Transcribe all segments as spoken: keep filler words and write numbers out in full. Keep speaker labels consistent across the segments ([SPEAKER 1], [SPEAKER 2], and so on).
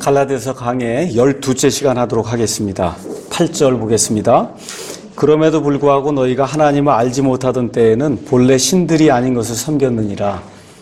[SPEAKER 1] 갈라디아서 강의 열두째 시간 하도록 하겠습니다. 팔 절 보겠습니다. 그럼에도 불구하고 너희가 하나님을 알지 못하던 때에는 본래 신들이 아닌 것을 섬겼느니라.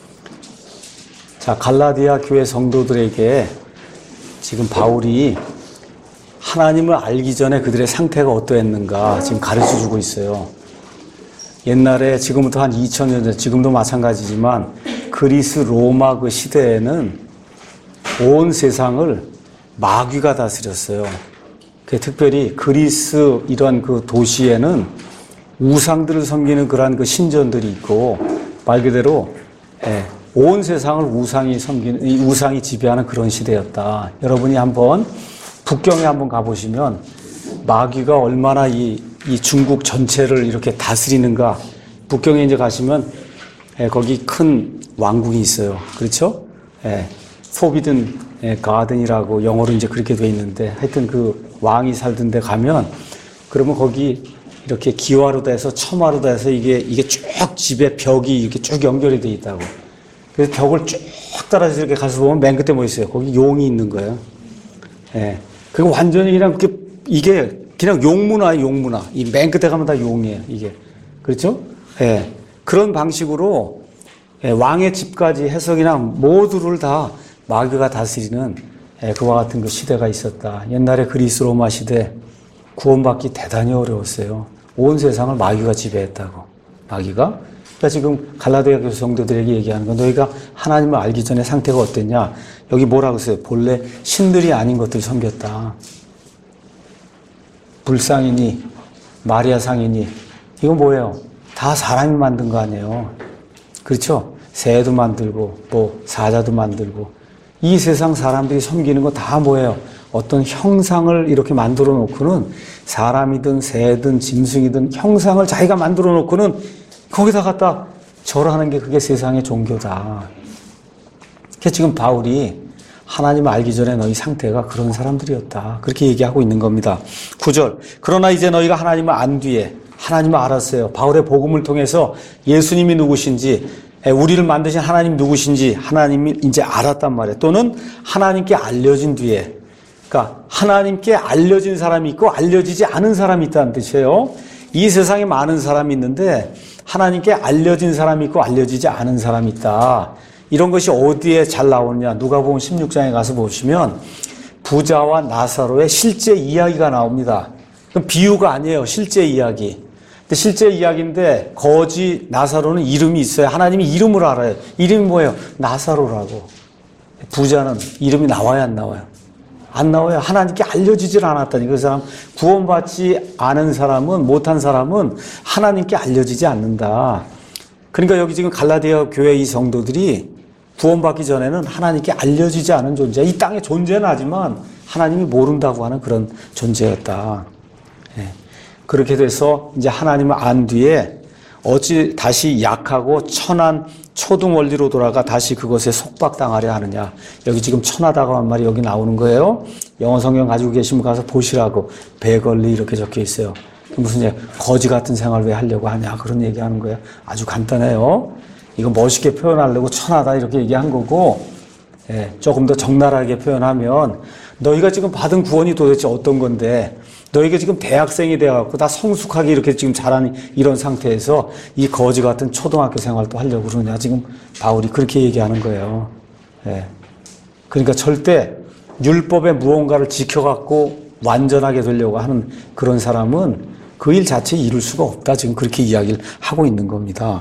[SPEAKER 1] 자, 갈라디아 교회 성도들에게 지금 바울이 하나님을 알기 전에 그들의 상태가 어떠했는가 지금 가르쳐 주고 있어요. 옛날에 지금부터 한 이천 년 전, 지금도 마찬가지지만 그리스 로마 그 시대에는 온 세상을 마귀가 다스렸어요. 특별히 그리스 이런 그 도시에는 우상들을 섬기는 그러한 그 신전들이 있고 말 그대로 온 세상을 우상이 섬기는, 우상이 지배하는 그런 시대였다. 여러분이 한번 북경에 한번 가보시면 마귀가 얼마나 이, 이 중국 전체를 이렇게 다스리는가. 북경에 이제 가시면 거기 큰 왕궁이 있어요. 그렇죠? 포비든 가든이라고 영어로 이제 그렇게 돼 있는데 하여튼 그 왕이 살던 데 가면 그러면 거기 이렇게 기와로 해서 첨화로 해서 이게 이게 쭉 집에 벽이 이렇게 쭉 연결이 돼 있다고. 그래서 벽을 쭉 따라서 이렇게 가서 보면 맨 끝에 뭐 있어요? 거기 용이 있는 거예요. 예. 그리고 완전히 그냥 그 이게 그냥 용문화예요, 용문화. 이 맨 끝에 가면 다 용이에요, 이게. 그렇죠? 예. 그런 방식으로 예, 왕의 집까지 해석이나 모두를 다 마귀가 다스리는 예, 그와 같은 그 시대가 있었다. 옛날에 그리스 로마 시대 구원받기 대단히 어려웠어요. 온 세상을 마귀가 지배했다고. 마귀가. 그러니까 지금 갈라디아 교회 성도들에게 얘기하는 건 너희가 하나님을 알기 전에 상태가 어땠냐. 여기 뭐라고 써요? 본래 신들이 아닌 것들을 섬겼다. 불상이니 마리아 상이니 이건 뭐예요? 다 사람이 만든 거 아니에요. 그렇죠? 새도 만들고 뭐 사자도 만들고 이 세상 사람들이 섬기는 거 다 뭐예요? 어떤 형상을 이렇게 만들어 놓고는 사람이든 새든 짐승이든 형상을 자기가 만들어 놓고는 거기다 갖다 절하는 게 그게 세상의 종교다. 그래서 지금 바울이 하나님을 알기 전에 너희 상태가 그런 사람들이었다. 그렇게 얘기하고 있는 겁니다. 구 절. 그러나 이제 너희가 하나님을 안 뒤에 하나님을 알았어요. 바울의 복음을 통해서 예수님이 누구신지 우리를 만드신 하나님 누구신지 하나님이 이제 알았단 말이에요. 또는 하나님께 알려진 뒤에 그러니까 하나님께 알려진 사람이 있고 알려지지 않은 사람이 있다는 뜻이에요. 이 세상에 많은 사람이 있는데 하나님께 알려진 사람이 있고 알려지지 않은 사람이 있다. 이런 것이 어디에 잘 나오느냐. 누가복음 십육 장에 가서 보시면 부자와 나사로의 실제 이야기가 나옵니다. 그럼 비유가 아니에요. 실제 이야기. 근데 실제 이야기인데 거지 나사로는 이름이 있어요. 하나님이 이름을 알아요. 이름이 뭐예요? 나사로라고. 부자는 이름이 나와요, 안 나와요? 안 나와요. 하나님께 알려지질 않았다니. 그 사람 구원받지 않은 사람은 못한 사람은 하나님께 알려지지 않는다. 그러니까 여기 지금 갈라디아 교회 이 성도들이 구원받기 전에는 하나님께 알려지지 않은 존재. 이 땅에 존재는 하지만 하나님이 모른다고 하는 그런 존재였다. 예. 그렇게 돼서 이제 하나님을 안 뒤에 어찌 다시 약하고 천한 초등 원리로 돌아가 다시 그것에 속박당하려 하느냐. 여기 지금 천하다고 한 말이 여기 나오는 거예요. 영어 성경 가지고 계시면 가서 보시라고. 베걸리 이렇게 적혀 있어요. 무슨 얘기, 거지 같은 생활 왜 하려고 하냐. 그런 얘기하는 거예요. 아주 간단해요. 이거 멋있게 표현하려고 천하다 이렇게 얘기한 거고, 예, 조금 더 적나라하게 표현하면 너희가 지금 받은 구원이 도대체 어떤 건데 너희가 지금 대학생이 되어갖고 다 성숙하게 이렇게 지금 자라는 이런 상태에서 이 거지 같은 초등학교 생활도 하려고 그러냐. 지금 바울이 그렇게 얘기하는 거예요. 예. 그러니까 절대 율법의 무언가를 지켜갖고 완전하게 되려고 하는 그런 사람은 그 일 자체에 이룰 수가 없다. 지금 그렇게 이야기를 하고 있는 겁니다.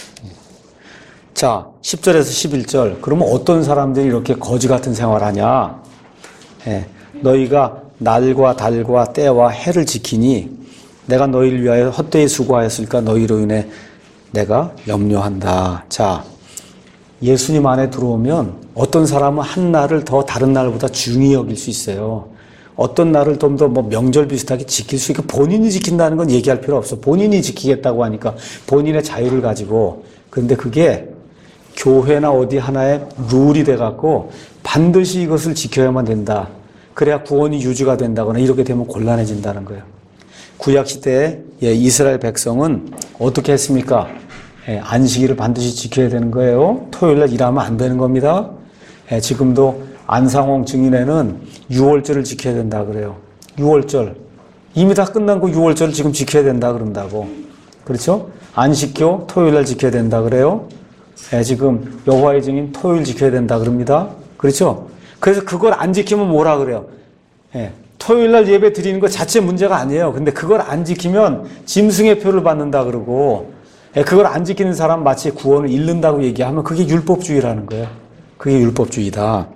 [SPEAKER 1] 자, 십 절에서 십일 절. 그러면 어떤 사람들이 이렇게 거지 같은 생활하냐. 예. 너희가 날과 달과 때와 해를 지키니 내가 너희를 위하여 헛되이 수고하였으니까 너희로 인해 내가 염려한다. 자, 예수님 안에 들어오면 어떤 사람은 한 날을 더 다른 날보다 중히 여길 수 있어요. 어떤 날을 좀 더 뭐 명절 비슷하게 지킬 수 있고 본인이 지킨다는 건 얘기할 필요 없어. 본인이 지키겠다고 하니까 본인의 자유를 가지고. 그런데 그게 교회나 어디 하나의 룰이 돼갖고 반드시 이것을 지켜야만 된다. 그래야 구원이 유지가 된다거나 이렇게 되면 곤란해진다는 거예요. 구약시대에 이스라엘 백성은 어떻게 했습니까? 안식일을 반드시 지켜야 되는 거예요. 토요일날 일하면 안 되는 겁니다. 지금도 안상홍 증인회는 유월절을 지켜야 된다 그래요. 유월절. 이미 다 끝난 거 유월절을 지금 지켜야 된다 그런다고. 그렇죠? 안식교 토요일 날 지켜야 된다 그래요. 예, 지금 여호와의 증인 토요일 지켜야 된다 그럽니다. 그렇죠? 그래서 그걸 안 지키면 뭐라 그래요? 예, 토요일 날 예배 드리는 것 자체 문제가 아니에요. 근데 그걸 안 지키면 짐승의 표를 받는다 그러고, 예, 그걸 안 지키는 사람 마치 구원을 잃는다고 얘기하면 그게 율법주의라는 거예요. 그게 율법주의다.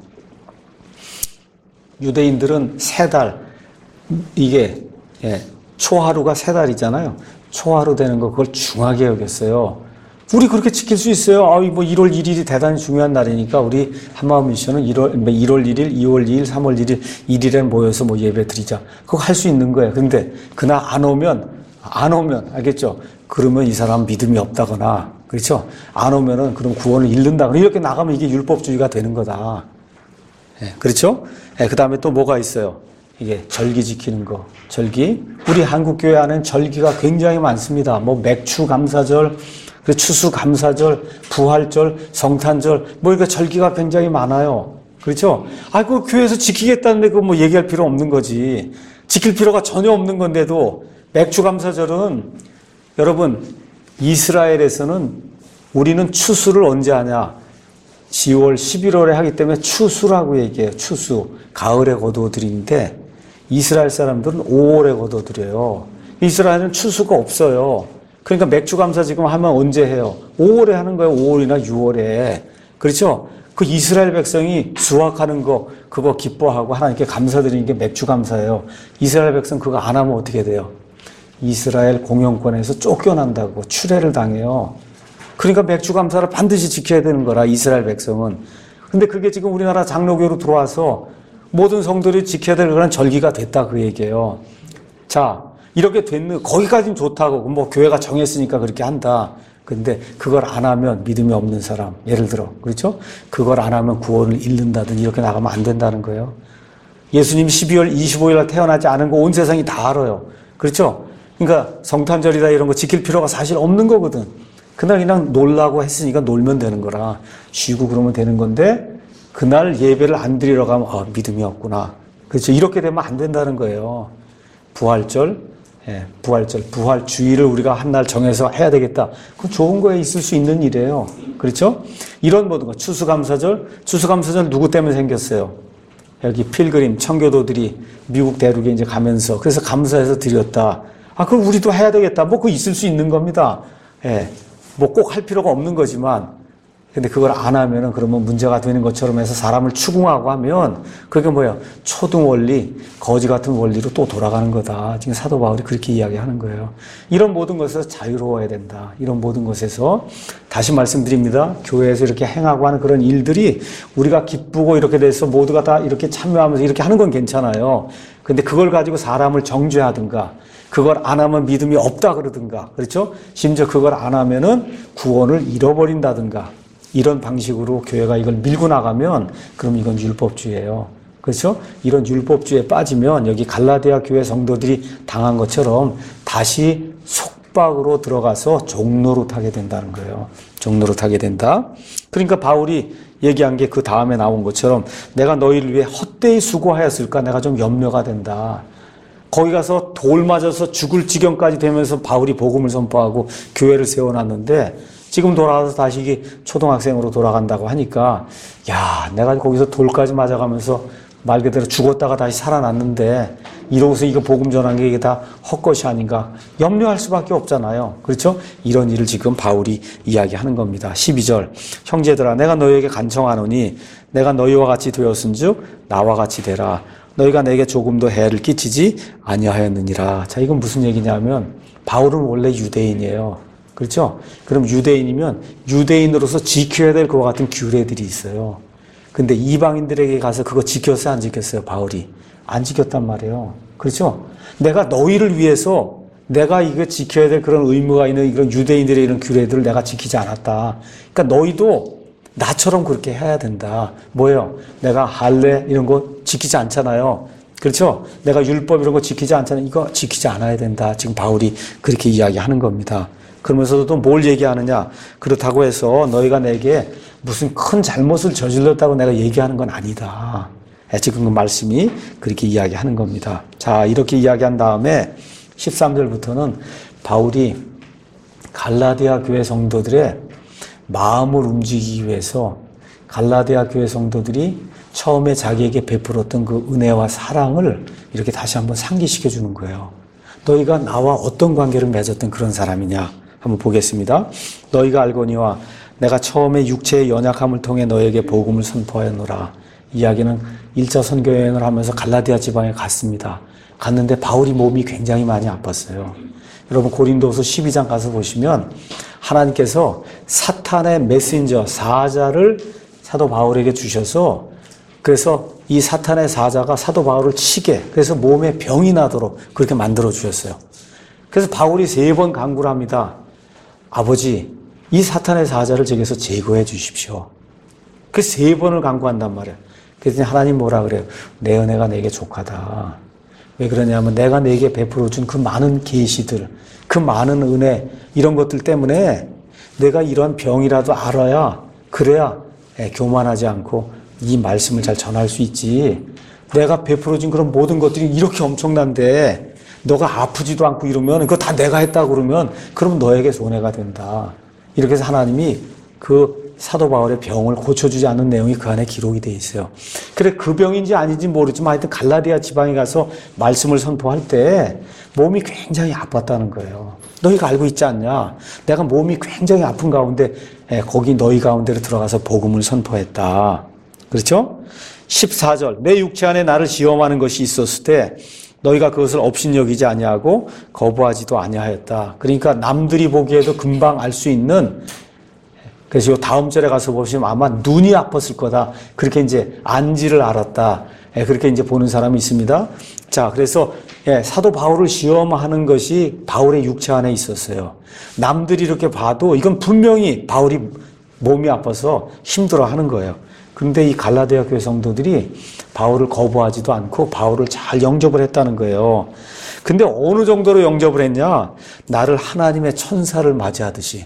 [SPEAKER 1] 유대인들은 세 달, 이게 예, 초하루가 세 달이잖아요. 초하루 되는 거 그걸 중하게 여겼어요. 우리 그렇게 지킬 수 있어요. 아, 뭐 일월 일일이 대단히 중요한 날이니까 우리 한마음 미션은 일월, 일월 일일, 이월 이일, 삼월 일일, 일일에 모여서 뭐 예배 드리자. 그거 할 수 있는 거예요. 근데 그날 안 오면, 안 오면, 알겠죠? 그러면 이 사람 믿음이 없다거나, 그렇죠? 안 오면은 그럼 구원을 잃는다거나, 이렇게 나가면 이게 율법주의가 되는 거다. 예, 그렇죠? 예, 그 다음에 또 뭐가 있어요? 이게 절기 지키는 거. 절기. 우리 한국교회 안에는 절기가 굉장히 많습니다. 뭐 맥추 감사절, 추수 감사절, 부활절, 성탄절, 뭐 이렇게 절기가 굉장히 많아요. 그렇죠? 아, 그 교회에서 지키겠다는데 그거 뭐 얘기할 필요 없는 거지. 지킬 필요가 전혀 없는 건데도 맥추 감사절은 여러분 이스라엘에서는 우리는 추수를 언제 하냐? 지월, 십일월에 하기 때문에 추수라고 얘기해요. 추수. 가을에 거두어들이는데 이스라엘 사람들은 오월에 거두어들여요. 이스라엘은 추수가 없어요. 그러니까 맥주 감사 지금 하면 언제 해요? 오월에 하는 거예요. 오월이나 유월에. 그렇죠? 그 이스라엘 백성이 수확하는 거 그거 기뻐하고 하나님께 감사드리는 게 맥주 감사예요. 이스라엘 백성 그거 안 하면 어떻게 돼요? 이스라엘 공영권에서 쫓겨난다고 추례를 당해요. 그러니까 맥주 감사를 반드시 지켜야 되는 거라 이스라엘 백성은. 근데 그게 지금 우리나라 장로교로 들어와서 모든 성들이 지켜야 될 그런 절기가 됐다 그 얘기예요. 자, 이렇게 됐는 거기까지는 좋다고 뭐 교회가 정했으니까 그렇게 한다. 근데 그걸 안 하면 믿음이 없는 사람, 예를 들어 그렇죠? 그걸 안 하면 구원을 잃는다든지 이렇게 나가면 안 된다는 거예요. 예수님이 십이월 이십오일 날 태어나지 않은 거 온 세상이 다 알아요. 그렇죠? 그러니까 성탄절이다 이런 거 지킬 필요가 사실 없는 거거든. 그날 그냥 놀라고 했으니까 놀면 되는 거라 쉬고 그러면 되는 건데 그날 예배를 안 드리러 가면 아, 믿음이 없구나. 그렇죠? 이렇게 되면 안 된다는 거예요. 부활절, 예, 부활절, 부활주의를 우리가 한 날 정해서 해야 되겠다. 그건 좋은 거에 있을 수 있는 일이에요. 그렇죠? 이런 모든 거, 추수감사절, 추수감사절 누구 때문에 생겼어요? 여기 필그림, 청교도들이 미국 대륙에 이제 가면서 그래서 감사해서 드렸다. 아, 그럼 우리도 해야 되겠다. 뭐 그거 있을 수 있는 겁니다. 예, 뭐 꼭 할 필요가 없는 거지만 근데 그걸 안 하면은 그러면 문제가 되는 것처럼 해서 사람을 추궁하고 하면 그게 뭐예요? 초등 원리, 거지 같은 원리로 또 돌아가는 거다. 지금 사도 바울이 그렇게 이야기하는 거예요. 이런 모든 것에서 자유로워야 된다. 이런 모든 것에서 다시 말씀드립니다. 교회에서 이렇게 행하고 하는 그런 일들이 우리가 기쁘고 이렇게 돼서 모두가 다 이렇게 참여하면서 이렇게 하는 건 괜찮아요. 근데 그걸 가지고 사람을 정죄하든가 그걸 안 하면 믿음이 없다 그러든가 그렇죠? 심지어 그걸 안 하면은 구원을 잃어버린다든가 이런 방식으로 교회가 이걸 밀고 나가면 그럼 이건 율법주의예요. 그렇죠? 이런 율법주의에 빠지면 여기 갈라디아 교회 성도들이 당한 것처럼 다시 속박으로 들어가서 종노릇하게 된다는 거예요. 종노릇하게 된다. 그러니까 바울이 얘기한 게 그 다음에 나온 것처럼 내가 너희를 위해 헛되이 수고하였을까 내가 좀 염려가 된다. 거기 가서 돌 맞아서 죽을 지경까지 되면서 바울이 복음을 선포하고 교회를 세워놨는데 지금 돌아와서 다시 초등학생으로 돌아간다고 하니까 야 내가 거기서 돌까지 맞아가면서 말 그대로 죽었다가 다시 살아났는데 이러고서 이거 복음 전한 게 이게 다 헛것이 아닌가 염려할 수밖에 없잖아요. 그렇죠? 이런 일을 지금 바울이 이야기하는 겁니다. 십이절 형제들아 내가 너희에게 간청하노니 내가 너희와 같이 되었은즉 나와 같이 되라. 너희가 내게 조금도 해를 끼치지 아니하였느니라. 자 이건 무슨 얘기냐면 바울은 원래 유대인이에요. 그렇죠? 그럼 유대인이면 유대인으로서 지켜야 될 그와 같은 규례들이 있어요. 근데 이방인들에게 가서 그거 지켰어요? 안 지켰어요? 바울이. 안 지켰단 말이에요. 그렇죠? 내가 너희를 위해서 내가 이거 지켜야 될 그런 의무가 있는 이런 유대인들의 이런 규례들을 내가 지키지 않았다. 그러니까 너희도 나처럼 그렇게 해야 된다. 뭐예요? 내가 할례 이런 거 지키지 않잖아요. 그렇죠? 내가 율법 이런 거 지키지 않잖아요. 이거 지키지 않아야 된다. 지금 바울이 그렇게 이야기하는 겁니다. 그러면서도 뭘 얘기하느냐. 그렇다고 해서 너희가 내게 무슨 큰 잘못을 저질렀다고 내가 얘기하는 건 아니다. 지금 그 말씀이 그렇게 이야기하는 겁니다. 자, 이렇게 이야기한 다음에 십삼 절부터는 바울이 갈라디아 교회 성도들의 마음을 움직이기 위해서 갈라디아 교회 성도들이 처음에 자기에게 베풀었던 그 은혜와 사랑을 이렇게 다시 한번 상기시켜 주는 거예요. 너희가 나와 어떤 관계를 맺었던 그런 사람이냐 한번 보겠습니다. 너희가 알거니와 내가 처음에 육체의 연약함을 통해 너에게 복음을 선포하였노라. 이야기는 일 차 선교 여행을 하면서 갈라디아 지방에 갔습니다. 갔는데 바울이 몸이 굉장히 많이 아팠어요. 여러분 고린도서 십이 장 가서 보시면 하나님께서 사탄의 메신저 사자를 사도 바울에게 주셔서 그래서 이 사탄의 사자가 사도 바울을 치게 그래서 몸에 병이 나도록 그렇게 만들어 주셨어요. 그래서 바울이 세 번 간구를 합니다. 아버지 이 사탄의 사자를 제게서 제거해 주십시오. 그래서 세 번을 간구한단 말이에요. 그랬더니 하나님 뭐라 그래요? 내 은혜가 내게 족하다. 왜 그러냐면 내가 내게 베풀어 준 그 많은 계시들, 그 많은 은혜 이런 것들 때문에 내가 이러한 병이라도 알아야 그래야 교만하지 않고 이 말씀을 잘 전할 수 있지. 내가 베풀어 준 그런 모든 것들이 이렇게 엄청난데 너가 아프지도 않고 이러면 그거 다 내가 했다고 그러면 그럼 너에게 손해가 된다. 이렇게 해서 하나님이 그 사도 바울의 병을 고쳐주지 않는 내용이 그 안에 기록이 돼 있어요. 그래 그 병인지 아닌지 모르지만 하여튼 갈라디아 지방에 가서 말씀을 선포할 때 몸이 굉장히 아팠다는 거예요. 너희가 알고 있지 않냐? 내가 몸이 굉장히 아픈 가운데 거기 너희 가운데로 들어가서 복음을 선포했다. 그렇죠? 십사 절 내 육체 안에 나를 시험하는 것이 있었을 때 너희가 그것을 업신여기지 아니하고 거부하지도 아니하였다. 그러니까 남들이 보기에도 금방 알 수 있는 그래서 요 다음 절에 가서 보시면 아마 눈이 아팠을 거다. 그렇게 이제 안지를 알았다. 예, 그렇게 이제 보는 사람이 있습니다. 자, 그래서 예, 사도 바울을 시험하는 것이 바울의 육체 안에 있었어요. 남들이 이렇게 봐도 이건 분명히 바울이 몸이 아파서 힘들어 하는 거예요. 그런데 이 갈라디아 교회 성도들이 바울을 거부하지도 않고 바울을 잘 영접을 했다는 거예요. 근데 어느 정도로 영접을 했냐? 나를 하나님의 천사를 맞이하듯이.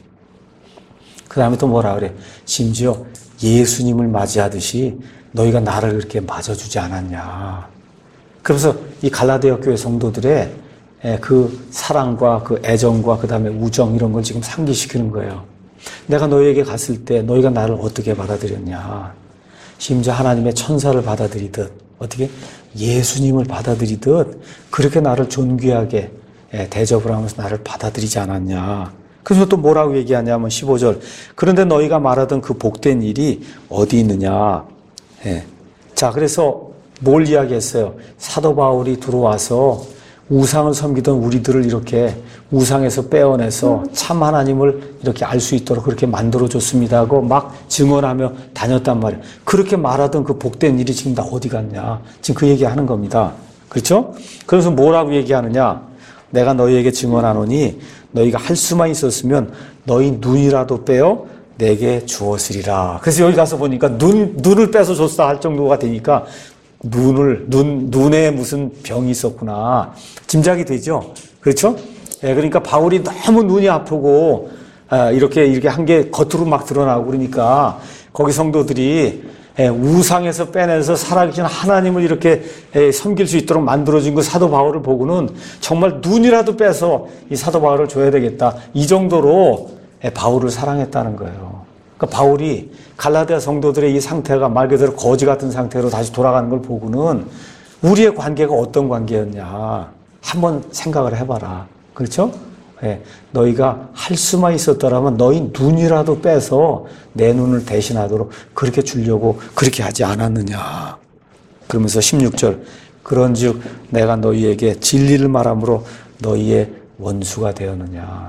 [SPEAKER 1] 그 다음에 또 뭐라 그래? 심지어 예수님을 맞이하듯이 너희가 나를 그렇게 맞아주지 않았냐. 그래서 이 갈라디아 교회 성도들의 그 사랑과 그 애정과 그 다음에 우정 이런 걸 지금 상기시키는 거예요. 내가 너희에게 갔을 때 너희가 나를 어떻게 받아들였냐. 심지어 하나님의 천사를 받아들이듯 어떻게 예수님을 받아들이듯 그렇게 나를 존귀하게 대접을 하면서 나를 받아들이지 않았냐. 그래서 또 뭐라고 얘기하냐면 십오 절 그런데 너희가 말하던 그 복된 일이 어디 있느냐. 예. 자, 그래서 뭘 이야기했어요? 사도 바울이 들어와서 우상을 섬기던 우리들을 이렇게 우상에서 빼어내서 참 하나님을 이렇게 알 수 있도록 그렇게 만들어줬습니다 하고 막 증언하며 다녔단 말이에요. 그렇게 말하던 그 복된 일이 지금 다 어디 갔냐. 지금 그 얘기하는 겁니다. 그렇죠? 그래서 뭐라고 얘기하느냐. 내가 너희에게 증언하노니 너희가 할 수만 있었으면 너희 눈이라도 빼어 내게 주었으리라. 그래서 여기 가서 보니까 눈, 눈을 빼서 줬다 할 정도가 되니까 눈을, 눈, 눈에 무슨 병이 있었구나. 짐작이 되죠? 그렇죠? 예, 그러니까 바울이 너무 눈이 아프고, 아, 이렇게, 이렇게 한 게 겉으로 막 드러나고 그러니까 거기 성도들이 예, 우상에서 빼내서 살아계신 하나님을 이렇게 예, 섬길 수 있도록 만들어준 그 사도 바울을 보고는 정말 눈이라도 빼서 이 사도 바울을 줘야 되겠다. 이 정도로 예, 바울을 사랑했다는 거예요. 그러니까 바울이 갈라디아 성도들의 이 상태가 말 그대로 거지 같은 상태로 다시 돌아가는 걸 보고는 우리의 관계가 어떤 관계였냐. 한번 생각을 해봐라. 그렇죠? 예, 너희가 할 수만 있었더라면 너희 눈이라도 빼서 내 눈을 대신하도록 그렇게 주려고 그렇게 하지 않았느냐. 그러면서 십육 절 그런즉 내가 너희에게 진리를 말함으로 너희의 원수가 되었느냐.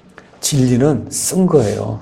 [SPEAKER 1] 진리는 쓴 거예요.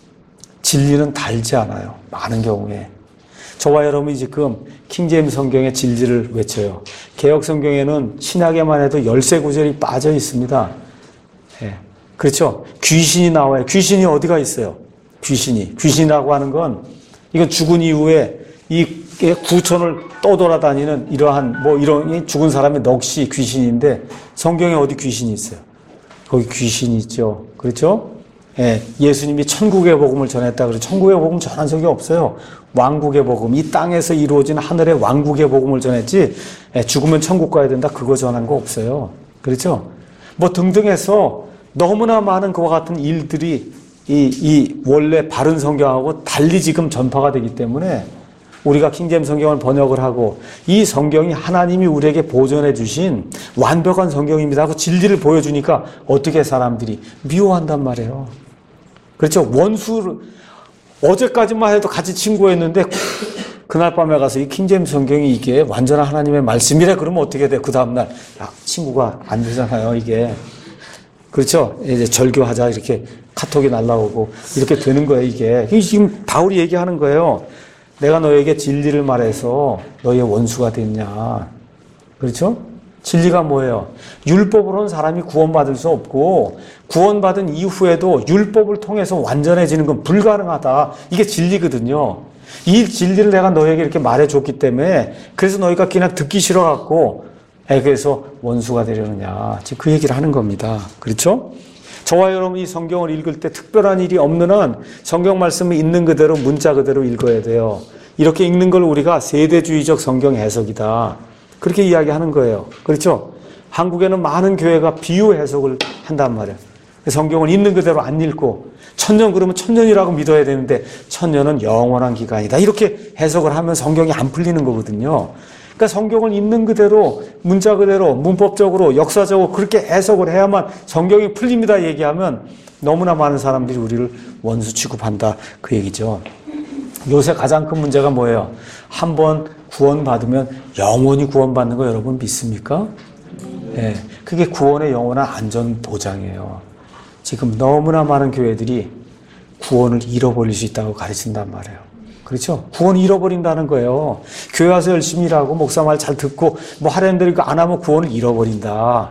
[SPEAKER 1] 진리는 달지 않아요. 많은 경우에. 저와 여러분이 지금 킹제임스 성경의 진리를 외쳐요. 개역 성경에는 신약에만 해도 열세 구절이 빠져 있습니다. 예. 그렇죠? 귀신이 나와요. 귀신이 어디가 있어요? 귀신이. 귀신이라고 하는 건 이건 죽은 이후에 이 구천을 떠돌아다니는 이러한 뭐 이런 죽은 사람의 넋이 귀신인데 성경에 어디 귀신이 있어요? 거기 귀신이 있죠. 그렇죠? 예, 예수님이 천국의 복음을 전했다. 그래서 천국의 복음 전한 적이 없어요. 왕국의 복음, 이 땅에서 이루어진 하늘의 왕국의 복음을 전했지, 예, 죽으면 천국 가야 된다. 그거 전한 거 없어요. 그렇죠? 뭐 등등 해서 너무나 많은 그와 같은 일들이 이, 이 원래 바른 성경하고 달리 지금 전파가 되기 때문에 우리가 킹제임스 성경을 번역을 하고 이 성경이 하나님이 우리에게 보존해 주신 완벽한 성경입니다 하고 진리를 보여주니까 어떻게 사람들이 미워한단 말이에요. 그렇죠? 원수를 어제까지만 해도 같이 친구였는데 그날 밤에 가서 이 킹제임스 성경이 이게 완전한 하나님의 말씀이래 그러면 어떻게 돼? 그 다음날 야, 친구가 안 되잖아요 이게. 그렇죠? 이제 절교하자 이렇게 카톡이 날라오고 이렇게 되는 거예요 이게. 지금 바울이 얘기하는 거예요. 내가 너에게 진리를 말해서 너의 원수가 됐냐. 그렇죠? 진리가 뭐예요? 율법으로는 사람이 구원받을 수 없고 구원받은 이후에도 율법을 통해서 완전해지는 건 불가능하다. 이게 진리거든요. 이 진리를 내가 너에게 이렇게 말해줬기 때문에 그래서 너희가 그냥 듣기 싫어갖고 그래서 원수가 되려느냐. 지금 그 얘기를 하는 겁니다. 그렇죠? 저와 여러분이 성경을 읽을 때 특별한 일이 없는 한 성경 말씀을 있는 그대로 문자 그대로 읽어야 돼요. 이렇게 읽는 걸 우리가 세대주의적 성경 해석이다. 그렇게 이야기하는 거예요. 그렇죠? 한국에는 많은 교회가 비유 해석을 한단 말이에요. 성경을 있는 그대로 안 읽고 천년 그러면 천년이라고 믿어야 되는데 천년은 영원한 기간이다. 이렇게 해석을 하면 성경이 안 풀리는 거거든요. 그러니까 성경을 있는 그대로 문자 그대로 문법적으로 역사적으로 그렇게 해석을 해야만 성경이 풀립니다 얘기하면 너무나 많은 사람들이 우리를 원수 취급한다 그 얘기죠. 요새 가장 큰 문제가 뭐예요? 한번 구원받으면 영원히 구원받는 거 여러분 믿습니까? 네, 그게 구원의 영원한 안전 보장이에요. 지금 너무나 많은 교회들이 구원을 잃어버릴 수 있다고 가르친단 말이에요. 그렇죠? 구원 잃어버린다는 거예요. 교회 와서 열심히 일하고 목사 말 잘 듣고 뭐 하려는 대로 안 하면 구원을 잃어버린다.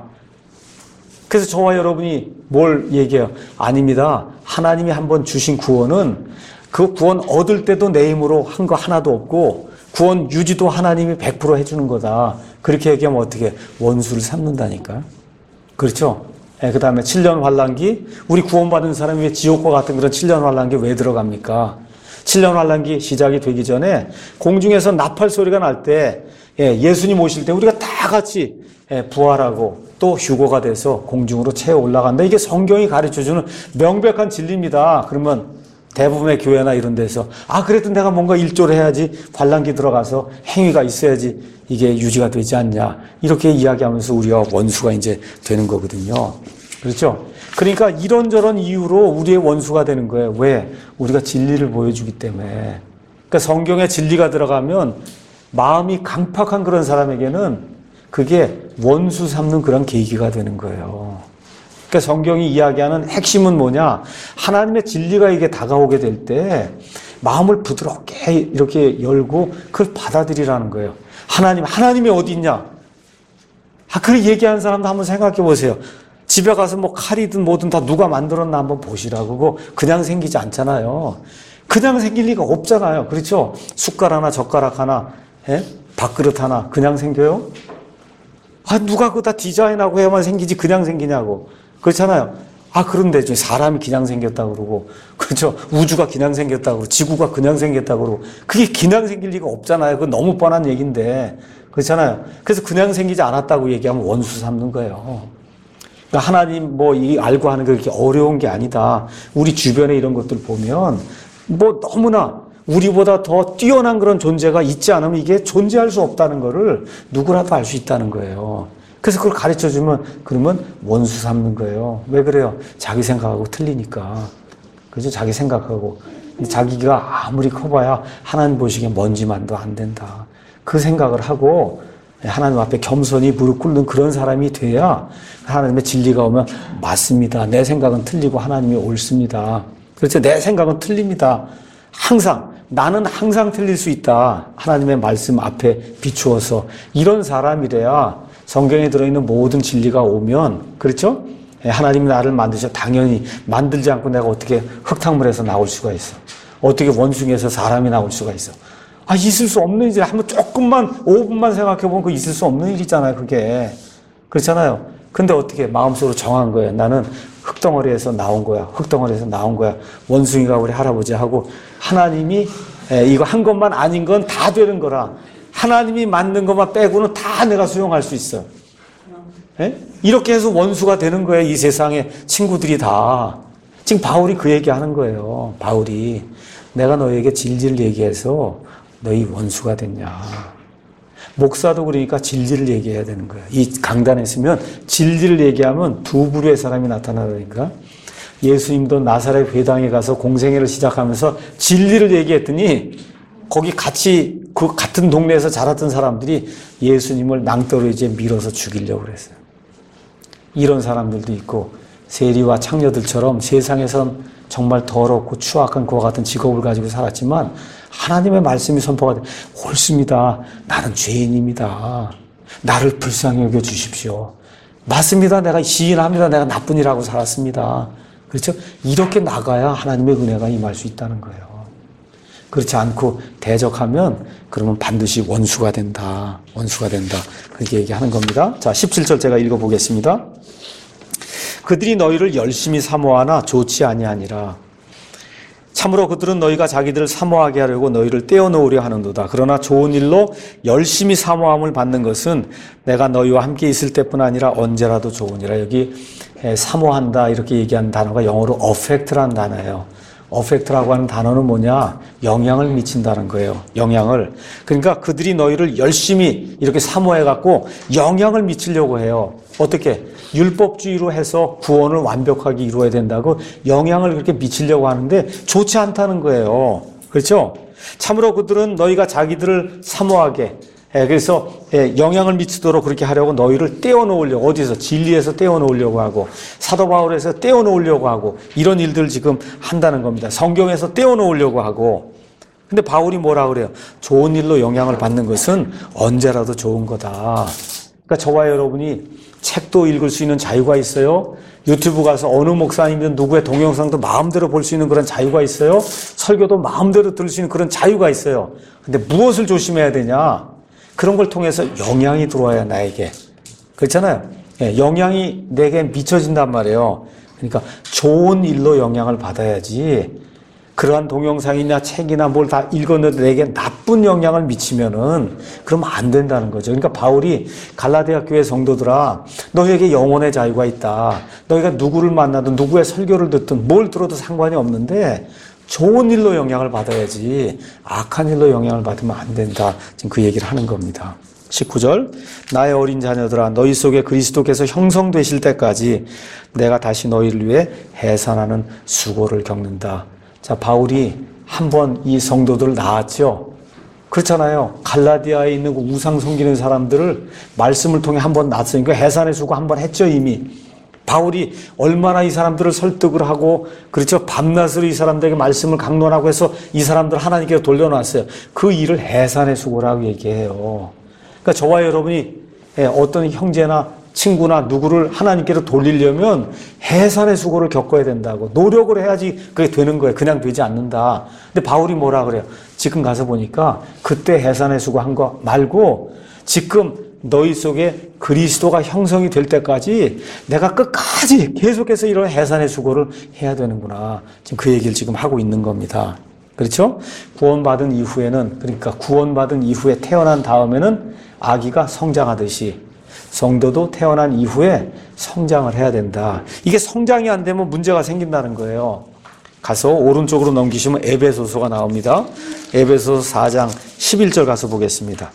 [SPEAKER 1] 그래서 저와 여러분이 뭘 얘기해요? 아닙니다. 하나님이 한번 주신 구원은 그 구원 얻을 때도 내 힘으로 한 거 하나도 없고 구원 유지도 하나님이 백 퍼센트 해주는 거다. 그렇게 얘기하면 어떻게 원수를 삼는다니까. 그렇죠? 네, 그 다음에 칠 년 환란기. 우리 구원받은 사람이 왜 지옥과 같은 그런 칠 년 환란기 왜 들어갑니까? 칠 년 환란기 시작이 되기 전에 공중에서 나팔 소리가 날 때 예수님 오실 때 우리가 다 같이 부활하고 또 휴거가 돼서 공중으로 채워 올라간다. 이게 성경이 가르쳐주는 명백한 진리입니다. 그러면 대부분의 교회나 이런 데서 아 그래도 내가 뭔가 일조를 해야지 환란기 들어가서 행위가 있어야지 이게 유지가 되지 않냐 이렇게 이야기하면서 우리가 원수가 이제 되는 거거든요. 그렇죠? 그러니까 이런저런 이유로 우리의 원수가 되는 거예요. 왜? 우리가 진리를 보여주기 때문에. 그러니까 성경에 진리가 들어가면 마음이 강팍한 그런 사람에게는 그게 원수 삼는 그런 계기가 되는 거예요. 그러니까 성경이 이야기하는 핵심은 뭐냐? 하나님의 진리가 이게 다가오게 될 때 마음을 부드럽게 이렇게 열고 그걸 받아들이라는 거예요. 하나님, 하나님이 어디 있냐? 아, 그렇게 얘기하는 사람도 한번 생각해 보세요. 집에 가서 뭐 칼이든 뭐든 다 누가 만들었나 한번 보시라고. 그거 그냥 생기지 않잖아요. 그냥 생길 리가 없잖아요. 그렇죠? 숟갈 하나, 젓가락 하나, 예? 밥그릇 하나 그냥 생겨요? 아, 누가 그거 다 디자인하고 해야만 생기지 그냥 생기냐고. 그렇잖아요. 아, 그런데 사람이 그냥 생겼다고 그러고, 그렇죠? 우주가 그냥 생겼다고 그러고, 지구가 그냥 생겼다고 그러고, 그게 그냥 생길 리가 없잖아요. 그건 너무 뻔한 얘기인데. 그렇잖아요. 그래서 그냥 생기지 않았다고 얘기하면 원수 삼는 거예요. 그러니까 하나님 뭐 이 알고 하는 게 그렇게 어려운 게 아니다. 우리 주변에 이런 것들 보면 뭐 너무나 우리보다 더 뛰어난 그런 존재가 있지 않으면 이게 존재할 수 없다는 거를 누구라도 알 수 있다는 거예요. 그래서 그걸 가르쳐주면 그러면 원수 삼는 거예요. 왜 그래요? 자기 생각하고 틀리니까. 그죠? 자기 생각하고. 자기가 아무리 커봐야 하나님 보시기에 먼지만도 안 된다. 그 생각을 하고 하나님 앞에 겸손히 무릎 꿇는 그런 사람이 돼야 하나님의 진리가 오면 맞습니다. 내 생각은 틀리고 하나님이 옳습니다. 그렇죠? 내 생각은 틀립니다. 항상 나는 항상 틀릴 수 있다. 하나님의 말씀 앞에 비추어서 이런 사람이래야 성경에 들어있는 모든 진리가 오면 그렇죠? 하나님이 나를 만드셔 당연히 만들지 않고 내가 어떻게 흙탕물에서 나올 수가 있어. 어떻게 원숭이에서 사람이 나올 수가 있어. 아, 있을 수 없는 일이야. 한번 조금만 오 분만 생각해 보면 그 있을 수 없는 일이잖아요. 그게. 그렇잖아요. 근데 어떻게 마음속으로 정한 거예요. 나는 흙덩어리에서 나온 거야. 흙덩어리에서 나온 거야. 원숭이가 우리 할아버지하고 하나님이 이거 한 것만 아닌 건 다 되는 거라. 하나님이 만든 것만 빼고는 다 내가 수용할 수 있어. 예? 이렇게 해서 원수가 되는 거예요. 이 세상의 친구들이 다. 지금 바울이 그 얘기하는 거예요. 바울이 내가 너에게 질질 얘기해서 너희 원수가 됐냐. 목사도 그러니까 질질을 얘기해야 되는 거예요. 이 강단에 있으면 질질을 얘기하면 두 부류의 사람이 나타나니까 예수님도 나사렛 회당에 가서 공생애를 시작하면서 진리를 얘기했더니 거기 같이 그 같은 동네에서 자랐던 사람들이 예수님을 낭떠러 이제 밀어서 죽이려고 그랬어요. 이런 사람들도 있고 세리와 창녀들처럼 세상에선 정말 더럽고 추악한 그와 같은 직업을 가지고 살았지만 하나님의 말씀이 선포가 돼. 옳습니다. 나는 죄인입니다. 나를 불쌍히 여겨 주십시오. 맞습니다. 내가 시인합니다. 내가 나쁜 일하고 살았습니다. 그렇죠? 이렇게 나가야 하나님의 은혜가 임할 수 있다는 거예요. 그렇지 않고 대적하면 그러면 반드시 원수가 된다. 원수가 된다. 그렇게 얘기하는 겁니다. 자, 십칠 절 제가 읽어보겠습니다. 그들이 너희를 열심히 사모하나 좋지 아니하니라. 참으로 그들은 너희가 자기들을 사모하게 하려고 너희를 떼어놓으려 하는도다. 그러나 좋은 일로 열심히 사모함을 받는 것은 내가 너희와 함께 있을 때뿐 아니라 언제라도 좋으니라. 여기 사모한다 이렇게 얘기하는 단어가 영어로 affect라는 단어예요. affect라고 하는 단어는 뭐냐? 영향을 미친다는 거예요. 영향을. 그러니까 그들이 너희를 열심히 이렇게 사모해갖고 영향을 미치려고 해요. 어떻게? 율법주의로 해서 구원을 완벽하게 이루어야 된다고 영향을 그렇게 미치려고 하는데 좋지 않다는 거예요. 그렇죠? 참으로 그들은 너희가 자기들을 사모하게, 그래서 영향을 미치도록 그렇게 하려고 너희를 떼어놓으려고, 어디서? 진리에서 떼어놓으려고 하고, 사도 바울에서 떼어놓으려고 하고, 이런 일들을 지금 한다는 겁니다. 성경에서 떼어놓으려고 하고. 근데 바울이 뭐라 그래요? 좋은 일로 영향을 받는 것은 언제라도 좋은 거다. 그러니까 저와 여러분이 책도 읽을 수 있는 자유가 있어요. 유튜브 가서 어느 목사님이든 누구의 동영상도 마음대로 볼 수 있는 그런 자유가 있어요. 설교도 마음대로 들을 수 있는 그런 자유가 있어요. 근데 무엇을 조심해야 되냐? 그런 걸 통해서 영향이 들어와야 나에게. 그렇잖아요. 예, 영향이 내게 미쳐진단 말이에요. 그러니까 좋은 일로 영향을 받아야지 그러한 동영상이나 책이나 뭘 다 읽었는데 내게 나쁜 영향을 미치면은 그러면 안 된다는 거죠. 그러니까 바울이 갈라디아 교회 성도들아, 너희에게 영혼의 자유가 있다. 너희가 누구를 만나든 누구의 설교를 듣든 뭘 들어도 상관이 없는데 좋은 일로 영향을 받아야지 악한 일로 영향을 받으면 안 된다. 지금 그 얘기를 하는 겁니다. 십구 절 나의 어린 자녀들아 너희 속에 그리스도께서 형성되실 때까지 내가 다시 너희를 위해 해산하는 수고를 겪는다. 자, 바울이 한번 이 성도들을 낳았죠. 그렇잖아요. 갈라디아에 있는 그 우상 섬기는 사람들을 말씀을 통해 한번 낳았으니까 해산의 수고 한번 했죠, 이미. 바울이 얼마나 이 사람들을 설득을 하고, 그렇죠. 밤낮으로 이 사람들에게 말씀을 강론하고 해서 이 사람들 하나님께로 돌려놨어요. 그 일을 해산의 수고라고 얘기해요. 그러니까 저와 여러분이 어떤 형제나 친구나 누구를 하나님께로 돌리려면 해산의 수고를 겪어야 된다고. 노력을 해야지 그게 되는 거예요. 그냥 되지 않는다. 근데 바울이 뭐라 그래요? 지금 가서 보니까 그때 해산의 수고 한 거 말고 지금 너희 속에 그리스도가 형성이 될 때까지 내가 끝까지 계속해서 이런 해산의 수고를 해야 되는구나. 지금 그 얘기를 지금 하고 있는 겁니다. 그렇죠? 구원받은 이후에는, 그러니까 구원받은 이후에 태어난 다음에는 아기가 성장하듯이 성도도 태어난 이후에 성장을 해야 된다. 이게 성장이 안 되면 문제가 생긴다는 거예요. 가서 오른쪽으로 넘기시면 에베소서가 나옵니다. 에베소서 사 장 십일 절 가서 보겠습니다.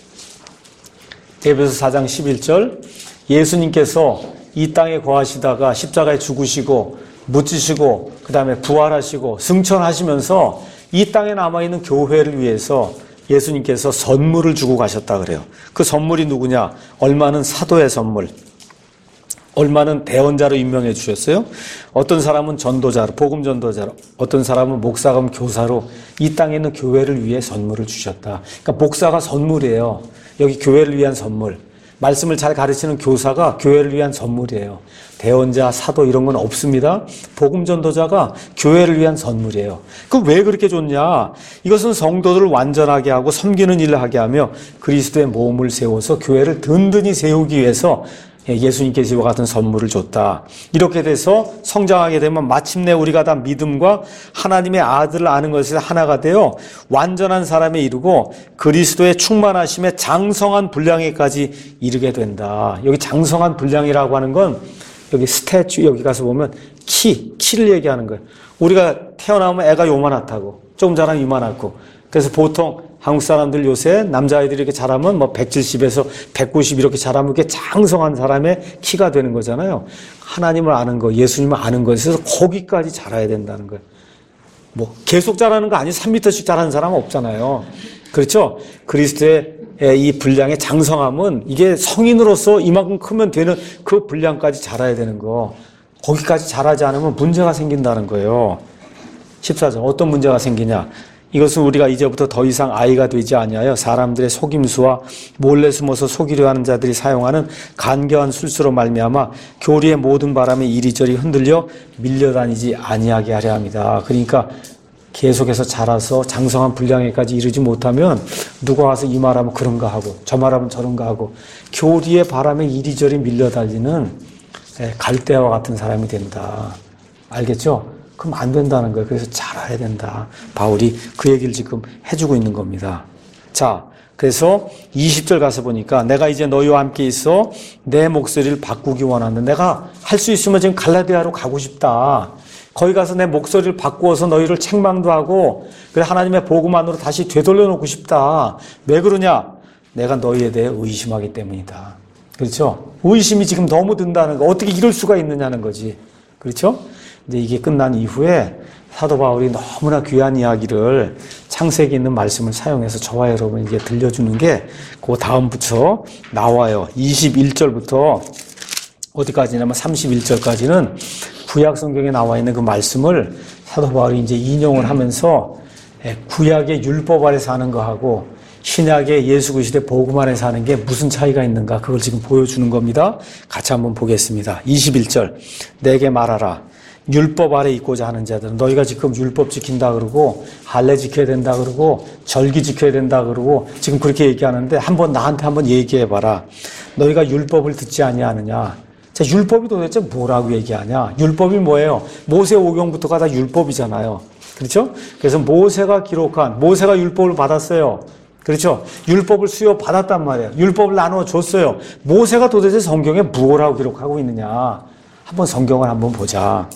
[SPEAKER 1] 에베소서 사 장 십일 절 예수님께서 이 땅에 거하시다가 십자가에 죽으시고 묻히시고 그 다음에 부활하시고 승천하시면서 이 땅에 남아있는 교회를 위해서 예수님께서 선물을 주고 가셨다 그래요. 그 선물이 누구냐? 얼마는 사도의 선물, 얼마는 대언자로 임명해 주셨어요. 어떤 사람은 전도자로, 복음 전도자로, 어떤 사람은 목사가 교사로 이 땅에 있는 교회를 위해 선물을 주셨다. 그러니까 목사가 선물이에요. 여기 교회를 위한 선물. 말씀을 잘 가르치는 교사가 교회를 위한 선물이에요. 대언자, 사도 이런 건 없습니다. 복음 전도자가 교회를 위한 선물이에요. 그럼 왜 그렇게 좋냐? 이것은 성도들을 완전하게 하고 섬기는 일을 하게 하며 그리스도의 몸을 세워서 교회를 든든히 세우기 위해서 예수님께서 이와 같은 선물을 줬다. 이렇게 돼서 성장하게 되면 마침내 우리가 다 믿음과 하나님의 아들을 아는 것에서 하나가 되어 완전한 사람에 이르고 그리스도의 충만하심에 장성한 분량에까지 이르게 된다. 여기 장성한 분량이라고 하는 건 여기 스태츄 여기 가서 보면 키, 키를 얘기하는 거예요. 우리가 태어나면 애가 요만하다고, 조금 자라면 이만하고. 그래서 보통 한국 사람들 요새 남자아이들이 이렇게 자라면 뭐 백칠십에서 백구십 이렇게 자라면 이게 장성한 사람의 키가 되는 거잖아요. 하나님을 아는 거, 예수님을 아는 것에 있어서 거기까지 자라야 된다는 거예요. 뭐 계속 자라는 거 아니에요. 삼 미터씩 자라는 사람은 없잖아요. 그렇죠? 그리스도의 이 분량의 장성함은 이게 성인으로서 이만큼 크면 되는 그 분량까지 자라야 되는 거. 거기까지 자라지 않으면 문제가 생긴다는 거예요. 십사 절 어떤 문제가 생기냐? 이것은 우리가 이제부터 더 이상 아이가 되지 아니하여 사람들의 속임수와 몰래 숨어서 속이려 하는 자들이 사용하는 간교한 술수로 말미암아 교리의 모든 바람에 이리저리 흔들려 밀려다니지 아니하게 하려 합니다. 그러니까 계속해서 자라서 장성한 분량에까지 이르지 못하면 누가 와서 이 말하면 그런가 하고 저 말하면 저런가 하고 교리의 바람에 이리저리 밀려다니는 갈대와 같은 사람이 된다. 알겠죠? 그럼 안 된다는 거예요. 그래서 자라야 된다. 바울이 그 얘기를 지금 해주고 있는 겁니다. 자, 그래서 이십 절 가서 보니까 내가 이제 너희와 함께 있어 내 목소리를 바꾸기 원하는데 내가 할 수 있으면 지금 갈라디아로 가고 싶다. 거기 가서 내 목소리를 바꾸어서 너희를 책망도 하고 그래 하나님의 복음 안으로 다시 되돌려 놓고 싶다. 왜 그러냐? 내가 너희에 대해 의심하기 때문이다. 그렇죠? 의심이 지금 너무 든다는 거. 어떻게 이럴 수가 있느냐는 거지. 그렇죠? 이제 이게 끝난 이후에 사도 바울이 너무나 귀한 이야기를 창세기 있는 말씀을 사용해서 저와 여러분 이게 들려주는 게 그 다음부터 나와요. 이십일 절부터 어디까지냐면 삼십일 절까지는 구약 성경에 나와 있는 그 말씀을 사도 바울이 이제 인용을 하면서 구약의 율법 아래 사는 거하고 신약의 예수 그리스도의 복음 안에 사는 게 무슨 차이가 있는가 그걸 지금 보여주는 겁니다. 같이 한번 보겠습니다. 이십일 절 내게 말하라. 율법 아래 있고자 하는 자들은 너희가 지금 율법 지킨다 그러고 할례 지켜야 된다 그러고 절기 지켜야 된다 그러고 지금 그렇게 얘기하는데 한번 나한테 한번 얘기해 봐라. 너희가 율법을 듣지 아니하느냐. 자, 율법이 도대체 뭐라고 얘기하냐. 율법이 뭐예요? 모세 오경부터가 다 율법이잖아요. 그렇죠? 그래서 모세가 기록한 모세가 율법을 받았어요. 그렇죠? 율법을 수여받았단 말이에요. 율법을 나눠줬어요. 모세가 도대체 성경에 뭐라고 기록하고 있느냐. 한번 성경을 한번 보자.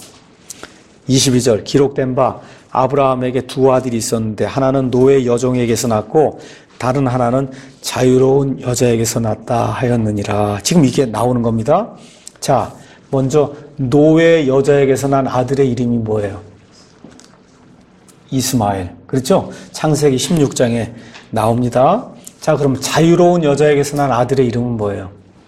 [SPEAKER 1] 이십이 절 기록된 바 아브라함에게 두 아들이 있었는데 하나는 노예 여종에게서 낳고 다른 하나는 자유로운 여자에게서 낳았다 하였느니라. 지금 이게 나오는 겁니다. 자, 먼저 노예 여자에게서 난 아들의 이름이 뭐예요? 이스마엘. 그렇죠? 창세기 십육 장에 나옵니다. 자, 그럼 자유로운 여자에게서 난 아들의 이름은 뭐예요?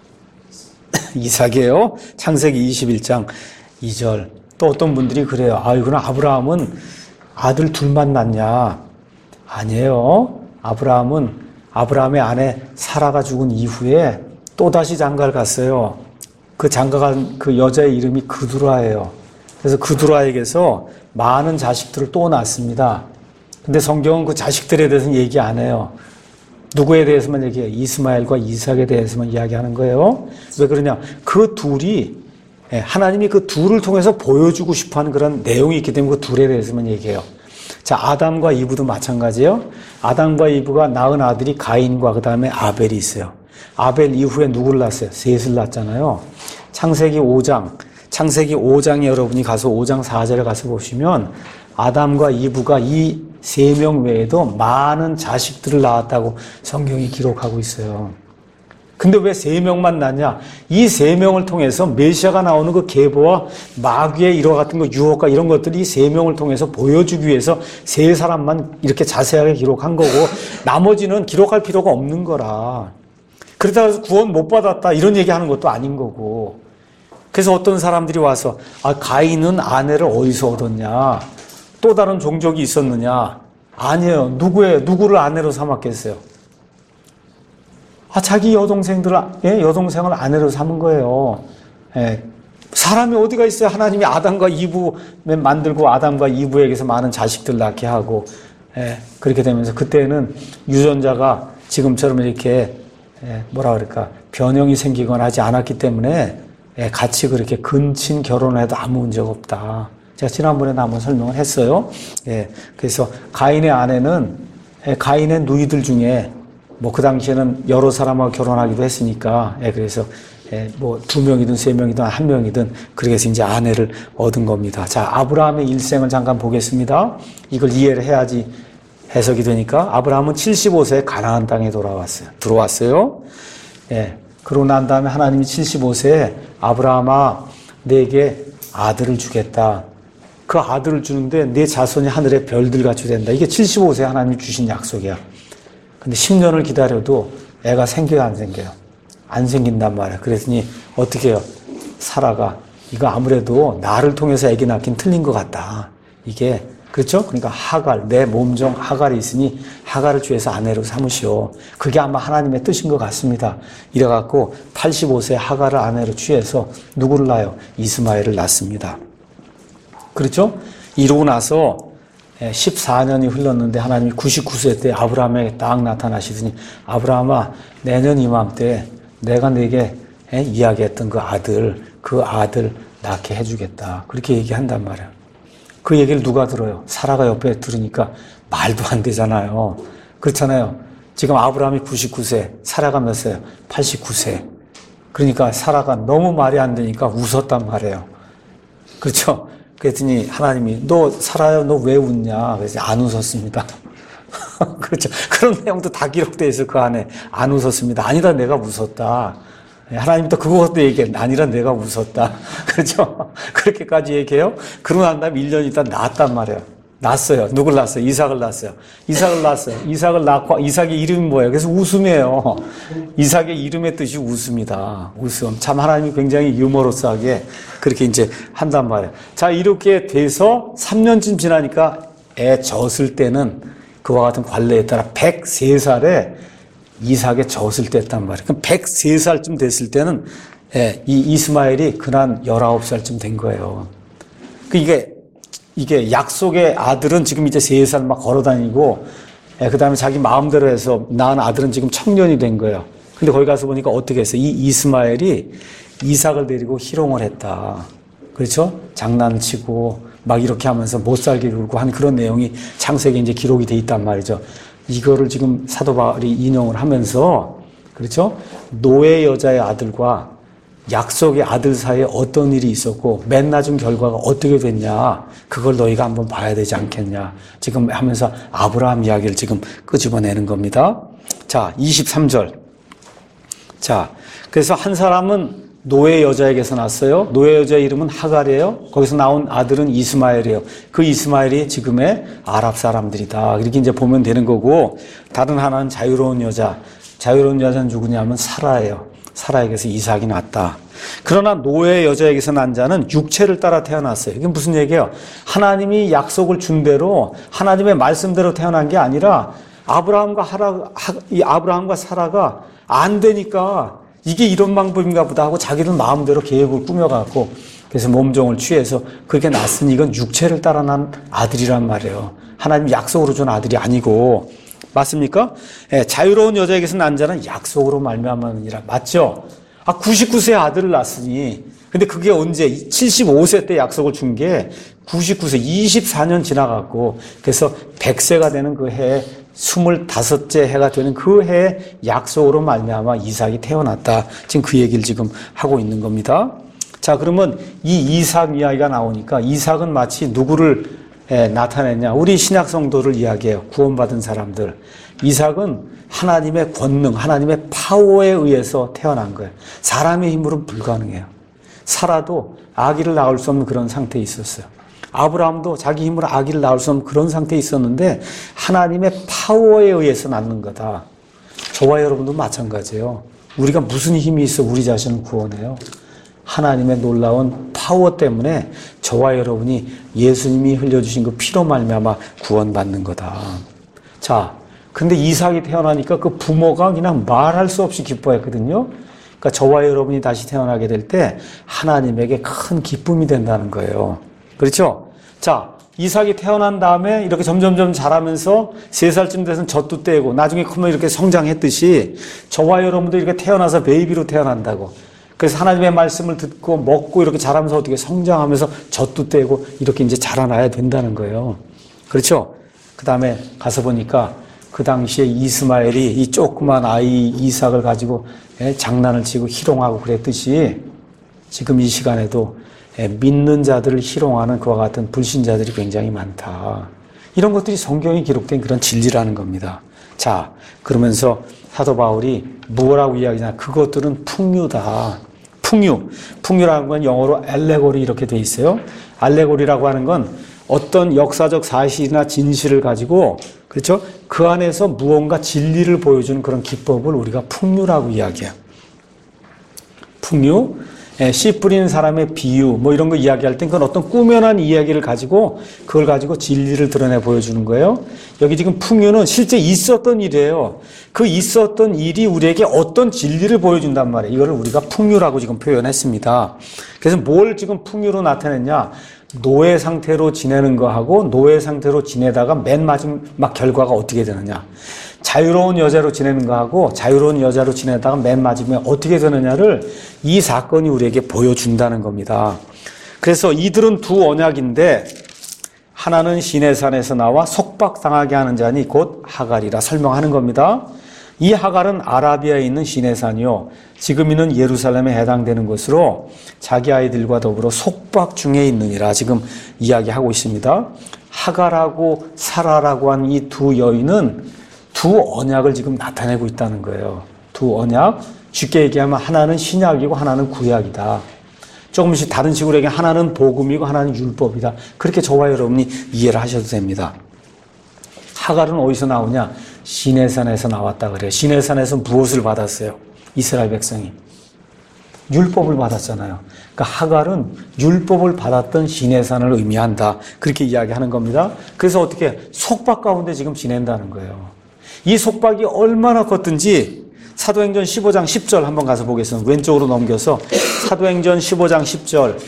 [SPEAKER 1] 이삭이에요. 창세기 이십일 장 이 절. 또 어떤 분들이 그래요. 아, 이거는 아브라함은 아들 둘만 낳냐? 아니에요. 아브라함은 아브라함의 아내 사라가 죽은 이후에 또다시 장가를 갔어요. 그 장가간 그 여자의 이름이 그두라예요. 그래서 그두라에게서 많은 자식들을 또 낳습니다. 근데 성경은 그 자식들에 대해서는 얘기 안 해요. 누구에 대해서만 얘기해요? 이스마엘과 이삭에 대해서만 이야기하는 거예요. 왜 그러냐? 그 둘이 하나님이 그 둘을 통해서 보여주고 싶어하는 그런 내용이 있기 때문에 그 둘에 대해서만 얘기해요. 자, 아담과 이브도 마찬가지예요. 아담과 이브가 낳은 아들이 가인과 그 다음에 아벨이 있어요. 아벨 이후에 누구를 낳았어요? 셋을 낳았잖아요. 창세기 오 장, 창세기 오 장에 여러분이 가서 오 장 사 절에 가서 보시면 아담과 이브가 이 세 명 외에도 많은 자식들을 낳았다고 성경이 기록하고 있어요. 근데 왜 세 명만 낳냐? 이 세 명을 통해서 메시아가 나오는 그 계보와 마귀의 일화 같은 거, 유혹과 이런 것들이 이 세 명을 통해서 보여주기 위해서 세 사람만 이렇게 자세하게 기록한 거고 나머지는 기록할 필요가 없는 거라. 그러다가 해서 구원 못 받았다 이런 얘기하는 것도 아닌 거고. 그래서 어떤 사람들이 와서 아, 가인은 아내를 어디서 얻었냐? 또 다른 종족이 있었느냐? 아니에요. 누구예요? 누구를 아내로 삼았겠어요? 아, 자기 여동생들을, 예? 여동생을 아내로 삼은 거예요. 예. 사람이 어디가 있어요? 하나님이 아담과 이브 만들고 아담과 이브에게서 많은 자식들 낳게 하고, 예. 그렇게 되면서 그때는 유전자가 지금처럼 이렇게 예, 뭐라 그럴까, 변형이 생기거나 하지 않았기 때문에 예, 같이 그렇게 근친 결혼을 해도 아무 문제가 없다. 제가 지난번에 한번 설명을 했어요. 예, 그래서 가인의 아내는 예, 가인의 누이들 중에 뭐 그 당시에는 여러 사람하고 결혼하기도 했으니까 예, 그래서 예, 뭐 두 명이든 세 명이든 한 명이든 그렇게 해서 이제 아내를 얻은 겁니다. 자, 아브라함의 일생을 잠깐 보겠습니다. 이걸 이해를 해야지 해석이 되니까 아브라함은 칠십오 세에 가나안 땅에 돌아왔어요. 들어왔어요. 예. 그러고 난 다음에 하나님이 칠십오 세에 아브라함아 내게 아들을 주겠다. 그 아들을 주는데 내 자손이 하늘의 별들 같이 된다. 이게 칠십오 세에 하나님이 주신 약속이야. 근데 십 년을 기다려도 애가 생겨요, 안 생겨요? 안 생긴단 말이야. 그랬더니 어떻게 해요? 사라가 이거 아무래도 나를 통해서 애기 낳긴 틀린 것 같다. 이게 그렇죠? 그러니까 하갈, 내 몸종 하갈이 있으니 하갈을 주에서 아내로 삼으시오. 그게 아마 하나님의 뜻인 것 같습니다. 이래갖고 팔십오 세 하갈을 아내로 취해서 누구를 낳아요? 이스마엘을 낳습니다. 그렇죠? 이러고 나서 십사 년이 흘렀는데 하나님이 구십구 세 때 아브라함에게 딱 나타나시더니 아브라함아 내년 이맘때 내가 내게 이야기했던 그 아들, 그 아들 낳게 해주겠다. 그렇게 얘기한단 말이에요. 그 얘기를 누가 들어요? 사라가 옆에 들으니까 말도 안 되잖아요. 그렇잖아요. 지금 아브라함이 구십구 세, 사라가 몇 세예요? 팔십구 세. 그러니까 사라가 너무 말이 안 되니까 웃었단 말이에요. 그렇죠? 그랬더니 하나님이 너 사라야 너 왜 웃냐? 그래서 안 웃었습니다. 그렇죠. 그런 내용도 다 기록되어 있어 그 안에. 안 웃었습니다. 아니다 내가 웃었다. 하나님도 그것도 얘기해. 아니라 내가 웃었다. 그렇죠? 그렇게까지 얘기해요. 그러고 난 다음에 일 년 있다 낳았단 말이에요. 낳았어요. 누굴 낳았어요? 이삭을 낳았어요. 이삭을 낳았어요. 이삭을 낳고, 이삭의 이름이 뭐예요? 그래서 웃음이에요. 이삭의 이름의 뜻이 웃음이다. 웃음. 참 하나님이 굉장히 유머러스하게 그렇게 이제 한단 말이에요. 자, 이렇게 돼서 삼 년쯤 지나니까 애 젖을 때는 그와 같은 관례에 따라 백세 살에 이삭의 젖을 뗐단 말이에요. 그럼 백세 살쯤 됐을 때는 예, 이 이스마엘이 그난 열아홉 살쯤 된 거예요. 그 이게 이게 약속의 아들은 지금 이제 세 살 막 걸어다니고 예, 그 다음에 자기 마음대로 해서 낳은 아들은 지금 청년이 된 거예요. 근데 거기 가서 보니까 어떻게 했어요? 이 이스마엘이 이삭을 데리고 희롱을 했다. 그렇죠? 장난치고 막 이렇게 하면서 못 살게 굴고 한 그런 내용이 창세기에 이제 기록이 돼 있단 말이죠. 이거를 지금 사도 바울이 인용을 하면서 그렇죠? 노예 여자의 아들과 약속의 아들 사이에 어떤 일이 있었고 맨 낮은 결과가 어떻게 됐냐 그걸 너희가 한번 봐야 되지 않겠냐 지금 하면서 아브라함 이야기를 지금 끄집어내는 겁니다. 자, 이십삼 절. 자, 그래서 한 사람은 노예 여자에게서 났어요. 노예 여자의 이름은 하갈이에요. 거기서 나온 아들은 이스마엘이에요. 그 이스마엘이 지금의 아랍 사람들이다. 이렇게 이제 보면 되는 거고 다른 하나는 자유로운 여자. 자유로운 여자는 누구냐면 사라예요. 사라에게서 이삭이 났다. 그러나 노예 여자에게서 난 자는 육체를 따라 태어났어요. 이게 무슨 얘기예요? 하나님이 약속을 준 대로 하나님의 말씀대로 태어난 게 아니라 아브라함과 하라, 이 아브라함과 사라가 안 되니까 이게 이런 방법인가 보다 하고 자기는 마음대로 계획을 꾸며갖고 그래서 몸종을 취해서 그렇게 낳았으니 이건 육체를 따라 난 아들이란 말이에요. 하나님 약속으로 준 아들이 아니고 맞습니까? 예, 자유로운 여자에게서 난 자는 약속으로 말미암았느니라. 맞죠? 아, 구십구 세 아들을 낳았으니 근데 그게 언제 칠십오 세 때 약속을 준 게 구십구 세 이십사 년 지나갔고 그래서 백 세가 되는 그 해에 스물다섯째 해가 되는 그 해에 약속으로 말미암아 이삭이 태어났다. 지금 그 얘기를 지금 하고 있는 겁니다. 자, 그러면 이 이삭 이야기가 나오니까 이삭은 마치 누구를 에, 나타냈냐? 우리 신약 성도를 이야기해요. 구원받은 사람들. 이삭은 하나님의 권능, 하나님의 파워에 의해서 태어난 거예요. 사람의 힘으로는 불가능해요. 사라도 아기를 낳을 수 없는 그런 상태에 있었어요. 아브라함도 자기 힘으로 아기를 낳을 수 없는 그런 상태에 있었는데 하나님의 파워에 의해서 낳는 거다. 저와 여러분도 마찬가지예요. 우리가 무슨 힘이 있어 우리 자신을 구원해요? 하나님의 놀라운 파워 때문에 저와 여러분이 예수님이 흘려주신 그 피로 말미암아 구원받는 거다. 자, 근데 이삭이 태어나니까 그 부모가 그냥 말할 수 없이 기뻐했거든요. 그러니까 저와 여러분이 다시 태어나게 될 때 하나님에게 큰 기쁨이 된다는 거예요. 그렇죠? 자, 이삭이 태어난 다음에 이렇게 점점점 자라면서 세 살쯤 돼서는 젖도 떼고 나중에 크면 이렇게 성장했듯이 저와 여러분도 이렇게 태어나서 베이비로 태어난다고. 그래서 하나님의 말씀을 듣고 먹고 이렇게 자라면서 어떻게 성장하면서 젖도 떼고 이렇게 이제 자라나야 된다는 거예요. 그렇죠? 그 다음에 가서 보니까 그 당시에 이스마엘이 이 조그만 아이 이삭을 가지고 장난을 치고 희롱하고 그랬듯이 지금 이 시간에도 믿는 자들을 희롱하는 그와 같은 불신자들이 굉장히 많다. 이런 것들이 성경에 기록된 그런 진리라는 겁니다. 자, 그러면서 사도 바울이 뭐라고 이야기하냐? 그것들은 풍류다. 풍류. 풍류라는 건 영어로 알레고리 이렇게 돼 있어요. 알레고리라고 하는 건 어떤 역사적 사실이나 진실을 가지고, 그렇죠? 그 안에서 무언가 진리를 보여주는 그런 기법을 우리가 풍류라고 이야기해요. 풍류. 예, 씨 뿌리는 사람의 비유, 뭐 이런 거 이야기할 땐 그건 어떤 꾸며난 이야기를 가지고 그걸 가지고 진리를 드러내 보여주는 거예요. 여기 지금 풍류는 실제 있었던 일이에요. 그 있었던 일이 우리에게 어떤 진리를 보여준단 말이에요. 이거를 우리가 풍류라고 지금 표현했습니다. 그래서 뭘 지금 풍류로 나타냈냐? 노예 상태로 지내는 거하고 노예 상태로 지내다가 맨 마지막 결과가 어떻게 되느냐? 자유로운 여자로 지내는 거하고 자유로운 여자로 지내다가 맨 마지막에 어떻게 되느냐를 이 사건이 우리에게 보여준다는 겁니다. 그래서 이들은 두 언약인데 하나는 시내산에서 나와 속박당하게 하는 자니 곧 하갈이라 설명하는 겁니다. 이 하갈은 아라비아에 있는 시내산이요. 지금 있는 예루살렘에 해당되는 것으로 자기 아이들과 더불어 속박 중에 있느니라 지금 이야기하고 있습니다. 하갈하고 사라라고 한 이 두 여인은 두 언약을 지금 나타내고 있다는 거예요. 두 언약. 쉽게 얘기하면 하나는 신약이고 하나는 구약이다. 조금씩 다른 식으로 얘기하면 하나는 복음이고 하나는 율법이다. 그렇게 저와 여러분이 이해를 하셔도 됩니다. 하갈은 어디서 나오냐? 시내산에서 나왔다 그래요. 시내산에서 무엇을 받았어요? 이스라엘 백성이. 율법을 받았잖아요. 그러니까 하갈은 율법을 받았던 시내산을 의미한다. 그렇게 이야기하는 겁니다. 그래서 어떻게 속박 가운데 지금 지낸다는 거예요. 이 속박이 얼마나 컸든지 사도행전 십오 장 십 절 한번 가서 보겠습니다. 왼쪽으로 넘겨서 사도행전 십오 장 십 절.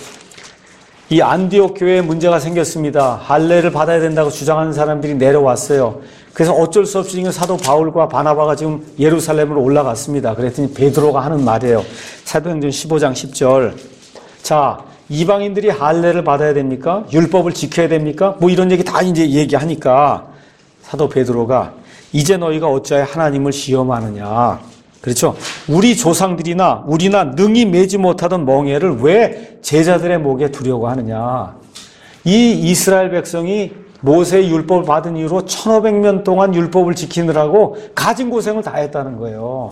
[SPEAKER 1] 이 안디옥 교회에 문제가 생겼습니다. 할례를 받아야 된다고 주장하는 사람들이 내려왔어요. 그래서 어쩔 수 없이 지금 사도 바울과 바나바가 지금 예루살렘으로 올라갔습니다. 그랬더니 베드로가 하는 말이에요. 사도행전 십오 장 십 절. 자, 이방인들이 할례를 받아야 됩니까? 율법을 지켜야 됩니까? 뭐 이런 얘기 다 이제 얘기하니까 사도 베드로가 이제 너희가 어찌하여 하나님을 시험하느냐. 그렇죠? 우리 조상들이나 우리나 능히 매지 못하던 멍에를 왜 제자들의 목에 두려고 하느냐. 이 이스라엘 백성이 모세의 율법을 받은 이후로 천오백 년 동안 율법을 지키느라고 가진 고생을 다 했다는 거예요.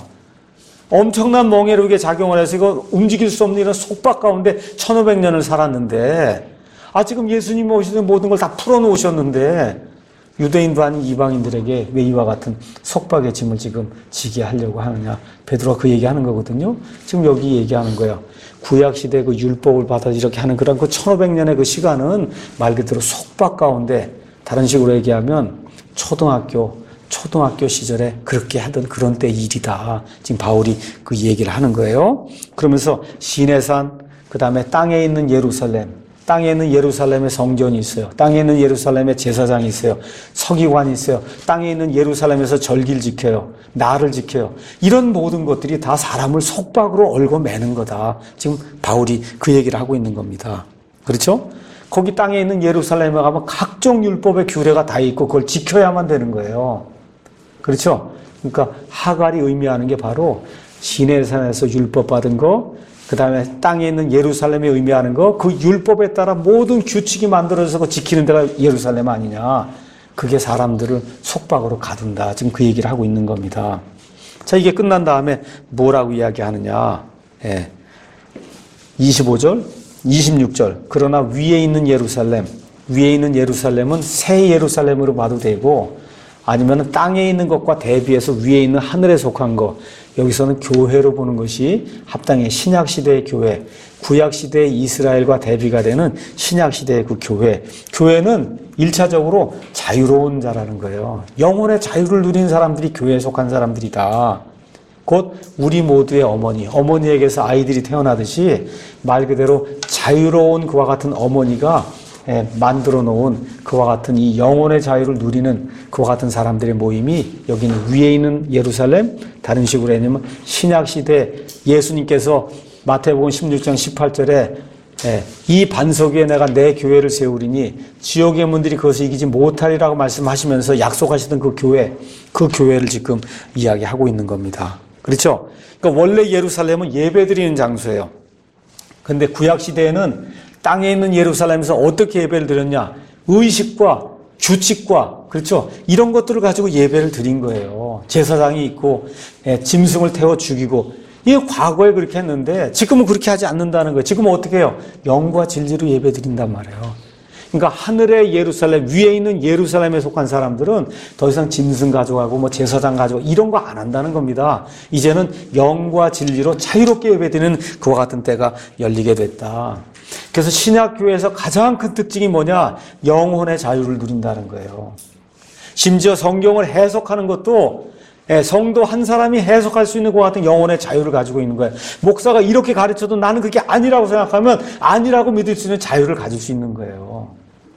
[SPEAKER 1] 엄청난 멍에로 이게 작용을 해서 이거 움직일 수 없는 이런 속박 가운데 천오백 년을 살았는데, 아, 지금 예수님 오시는 모든 걸 다 풀어놓으셨는데, 유대인도 아닌 이방인들에게 왜 이와 같은 속박의 짐을 지금 지게 하려고 하느냐. 베드로가 그 얘기하는 거거든요. 지금 여기 얘기하는 거예요. 구약시대 그 율법을 받아 이렇게 하는 그런 그 천오백 년의 그 시간은 말 그대로 속박 가운데, 다른 식으로 얘기하면 초등학교, 초등학교 시절에 그렇게 하던 그런 때 일이다. 지금 바울이 그 얘기를 하는 거예요. 그러면서 시내산, 그 다음에 땅에 있는 예루살렘, 땅에 있는 예루살렘에 성전이 있어요. 땅에 있는 예루살렘에 제사장이 있어요. 서기관이 있어요. 땅에 있는 예루살렘에서 절기를 지켜요. 날을 지켜요. 이런 모든 것들이 다 사람을 속박으로 얽어매는 거다. 지금 바울이 그 얘기를 하고 있는 겁니다. 그렇죠? 거기 땅에 있는 예루살렘에 가면 각종 율법의 규례가 다 있고 그걸 지켜야만 되는 거예요. 그렇죠? 그러니까 하갈이 의미하는 게 바로 시내산에서 율법 받은 거, 그 다음에 땅에 있는 예루살렘에 의미하는 거, 그 율법에 따라 모든 규칙이 만들어져서 지키는 데가 예루살렘 아니냐. 그게 사람들을 속박으로 가둔다. 지금 그 얘기를 하고 있는 겁니다. 자, 이게 끝난 다음에 뭐라고 이야기하느냐. 예. 이십오 절, 이십육 절. 그러나 위에 있는 예루살렘, 위에 있는 예루살렘은 새 예루살렘으로 봐도 되고, 아니면 땅에 있는 것과 대비해서 위에 있는 하늘에 속한 것. 여기서는 교회로 보는 것이 합당해. 신약시대의 교회, 구약시대의 이스라엘과 대비가 되는 신약시대의 그 교회. 교회는 일차적으로 자유로운 자라는 거예요. 영혼의 자유를 누린 사람들이 교회에 속한 사람들이다. 곧 우리 모두의 어머니, 어머니에게서 아이들이 태어나듯이 말 그대로 자유로운 그와 같은 어머니가 예, 만들어 놓은 그와 같은 이 영혼의 자유를 누리는 그와 같은 사람들의 모임이 여기는 위에 있는 예루살렘, 다른 식으로 하냐면 신약시대 예수님께서 마태복음 십육 장 십팔 절에 예, 이 반석 위에 내가 내 교회를 세우리니 지옥의 문들이 그것을 이기지 못하리라고 말씀하시면서 약속하시던 그 교회, 그 교회를 지금 이야기하고 있는 겁니다. 그렇죠? 그러니까 원래 예루살렘은 예배드리는 장소예요. 근데 구약시대에는 땅에 있는 예루살렘에서 어떻게 예배를 드렸냐? 의식과 규칙과, 그렇죠? 이런 것들을 가지고 예배를 드린 거예요. 제사장이 있고, 예, 짐승을 태워 죽이고, 이게 과거에 그렇게 했는데, 지금은 그렇게 하지 않는다는 거예요. 지금은 어떻게 해요? 영과 진리로 예배 드린단 말이에요. 그러니까 하늘의 예루살렘, 위에 있는 예루살렘에 속한 사람들은 더 이상 짐승 가져가고 뭐 제사장 가져가고 이런 거 안 한다는 겁니다. 이제는 영과 진리로 자유롭게 예배드리는 그와 같은 때가 열리게 됐다. 그래서 신약교회에서 가장 큰 특징이 뭐냐? 영혼의 자유를 누린다는 거예요. 심지어 성경을 해석하는 것도 성도 한 사람이 해석할 수 있는 것 같은 영혼의 자유를 가지고 있는 거예요. 목사가 이렇게 가르쳐도 나는 그게 아니라고 생각하면 아니라고 믿을 수 있는 자유를 가질 수 있는 거예요.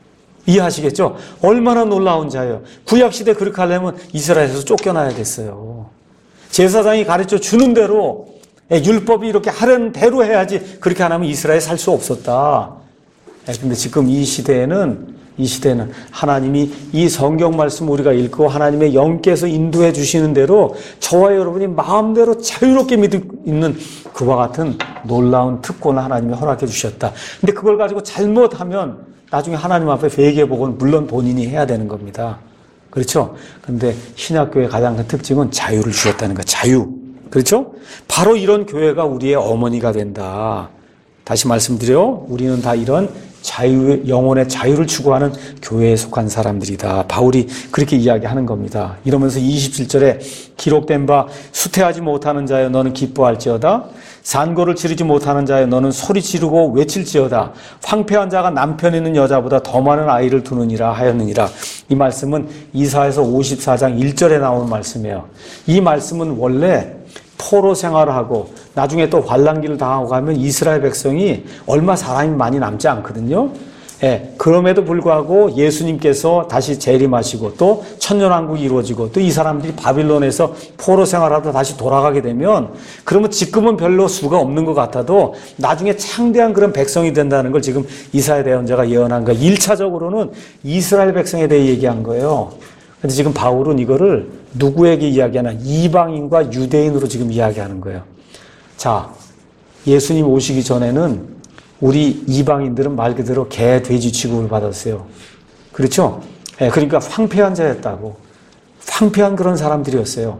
[SPEAKER 1] 이해하시겠죠? 얼마나 놀라운 자유예요. 구약시대 그렇게 하려면 이스라엘에서 쫓겨나야 됐어요. 제사장이 가르쳐 주는 대로 율법이 이렇게 하려는 대로 해야지 그렇게 안 하면 이스라엘에 살 수 없었다. 근데 지금 이 시대에는 이 시대는 하나님이 이 성경 말씀 우리가 읽고 하나님의 영께서 인도해 주시는 대로 저와 여러분이 마음대로 자유롭게 믿을 있는 그와 같은 놀라운 특권을 하나님이 허락해 주셨다. 근데 그걸 가지고 잘못하면 나중에 하나님 앞에 회개복은 물론 본인이 해야 되는 겁니다. 그렇죠? 근데 신약교회의 가장 큰 특징은 자유를 주셨다는 거. 자유. 그렇죠? 바로 이런 교회가 우리의 어머니가 된다. 다시 말씀드려, 우리는 다 이런 자유, 영혼의 자유를 추구하는 교회에 속한 사람들이다. 바울이 그렇게 이야기하는 겁니다. 이러면서 이십칠 절에 기록된 바 수태하지 못하는 자여 너는 기뻐할지어다. 산고를 치르지 못하는 자여 너는 소리 지르고 외칠지어다. 황폐한 자가 남편 있는 여자보다 더 많은 아이를 두느니라 하였느니라. 이 말씀은 이사야서 오십사 장 일 절에 나오는 말씀이에요. 이 말씀은 원래 포로 생활을 하고 나중에 또 환란기를 당하고 가면 이스라엘 백성이 얼마 사람이 많이 남지 않거든요. 예, 그럼에도 불구하고 예수님께서 다시 재림하시고 또 천년왕국이 이루어지고 또 이 사람들이 바빌론에서 포로 생활하다 다시 돌아가게 되면 그러면 지금은 별로 수가 없는 것 같아도 나중에 창대한 그런 백성이 된다는 걸 지금 이사야 대언자가 예언한 거예요. 일 차적으로는 이스라엘 백성에 대해 얘기한 거예요. 근데 지금 바울은 이거를 누구에게 이야기하나? 이방인과 유대인으로 지금 이야기하는 거예요. 자, 예수님 오시기 전에는 우리 이방인들은 말 그대로 개, 돼지 취급을 받았어요. 그렇죠? 예, 그러니까 황폐한 자였다고. 황폐한 그런 사람들이었어요.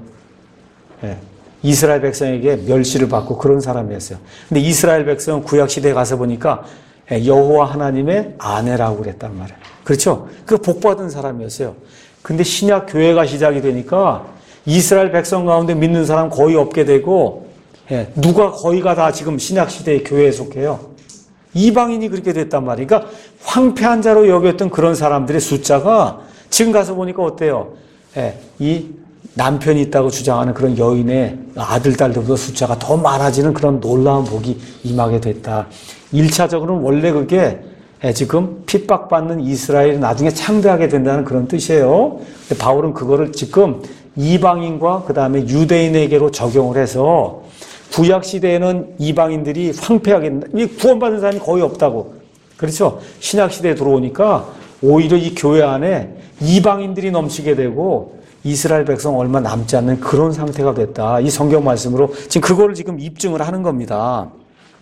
[SPEAKER 1] 예, 이스라엘 백성에게 멸시를 받고 그런 사람이었어요. 근데 이스라엘 백성은 구약시대에 가서 보니까 여호와 하나님의 아내라고 그랬단 말이에요. 그렇죠? 그 복받은 사람이었어요. 근데 신약 교회가 시작이 되니까 이스라엘 백성 가운데 믿는 사람 거의 없게 되고, 예, 누가 거의가 다 지금 신약 시대의 교회에 속해요. 이방인이 그렇게 됐단 말이에요. 그러니까 황폐한 자로 여겼던 그런 사람들의 숫자가 지금 가서 보니까 어때요? 예, 이 남편이 있다고 주장하는 그런 여인의 아들, 딸들보다 숫자가 더 많아지는 그런 놀라운 복이 임하게 됐다. 일 차적으로는 원래 그게 지금 핍박받는 이스라엘이 나중에 창대하게 된다는 그런 뜻이에요. 근데 바울은 그거를 지금 이방인과 그 다음에 유대인에게로 적용을 해서 구약 시대에는 이방인들이 황폐하게 구원받은 사람이 거의 없다고. 그렇죠? 신약 시대에 들어오니까 오히려 이 교회 안에 이방인들이 넘치게 되고 이스라엘 백성 얼마 남지 않는 그런 상태가 됐다. 이 성경 말씀으로 지금 그거를 지금 입증을 하는 겁니다.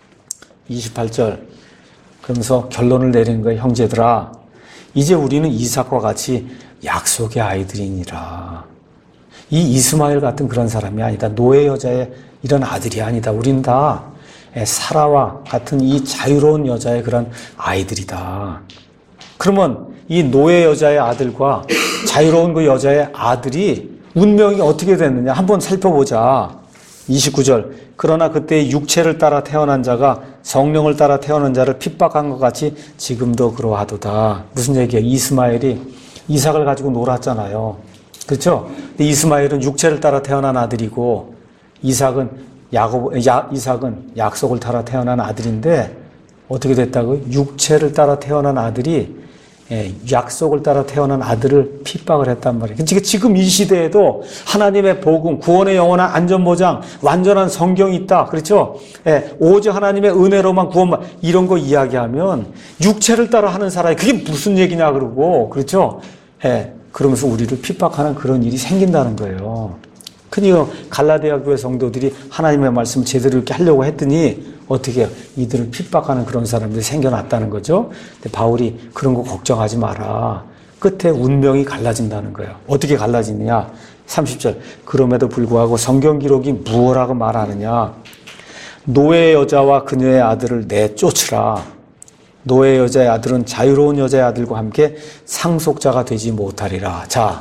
[SPEAKER 1] 이십팔 절. 그러면서 결론을 내리는 거예요. 형제들아, 이제 우리는 이삭과 같이 약속의 아이들이니라. 이 이스마엘 같은 그런 사람이 아니다. 노예 여자의 이런 아들이 아니다. 우린 다 사라와 같은 이 자유로운 여자의 그런 아이들이다. 그러면 이 노예 여자의 아들과 자유로운 그 여자의 아들이 운명이 어떻게 됐느냐 한번 살펴보자. 이십구 절. 그러나 그때 육체를 따라 태어난 자가 성령을 따라 태어난 자를 핍박한 것 같이 지금도 그러하도다. 무슨 얘기예요? 이스마엘이 이삭을 가지고 놀았잖아요. 그렇죠? 근데 이스마엘은 육체를 따라 태어난 아들이고 이삭은 야곱, 야, 이삭은 약속을 따라 태어난 아들인데 어떻게 됐다고요? 육체를 따라 태어난 아들이 예, 약속을 따라 태어난 아들을 핍박을 했단 말이에요. 그러니까 지금 이 시대에도 하나님의 복음, 구원의 영원한 안전보장, 완전한 성경이 있다. 그렇죠? 예, 오직 하나님의 은혜로만 구원만, 이런 거 이야기하면 육체를 따라 하는 사람이 그게 무슨 얘기냐 그러고, 그렇죠? 예, 그러면서 우리를 핍박하는 그런 일이 생긴다는 거예요. 그러니까 갈라디아 교회 성도들이 하나님의 말씀을 제대로 이렇게 하려고 했더니 어떻게 해요? 이들을 핍박하는 그런 사람들이 생겨났다는 거죠. 근데 바울이 그런 거 걱정하지 마라. 끝에 운명이 갈라진다는 거예요. 어떻게 갈라지느냐? 삼십 절. 그럼에도 불구하고 성경 기록이 무엇라고 말하느냐? 노예 여자와 그녀의 아들을 내쫓으라. 노예 여자의 아들은 자유로운 여자의 아들과 함께 상속자가 되지 못하리라. 자,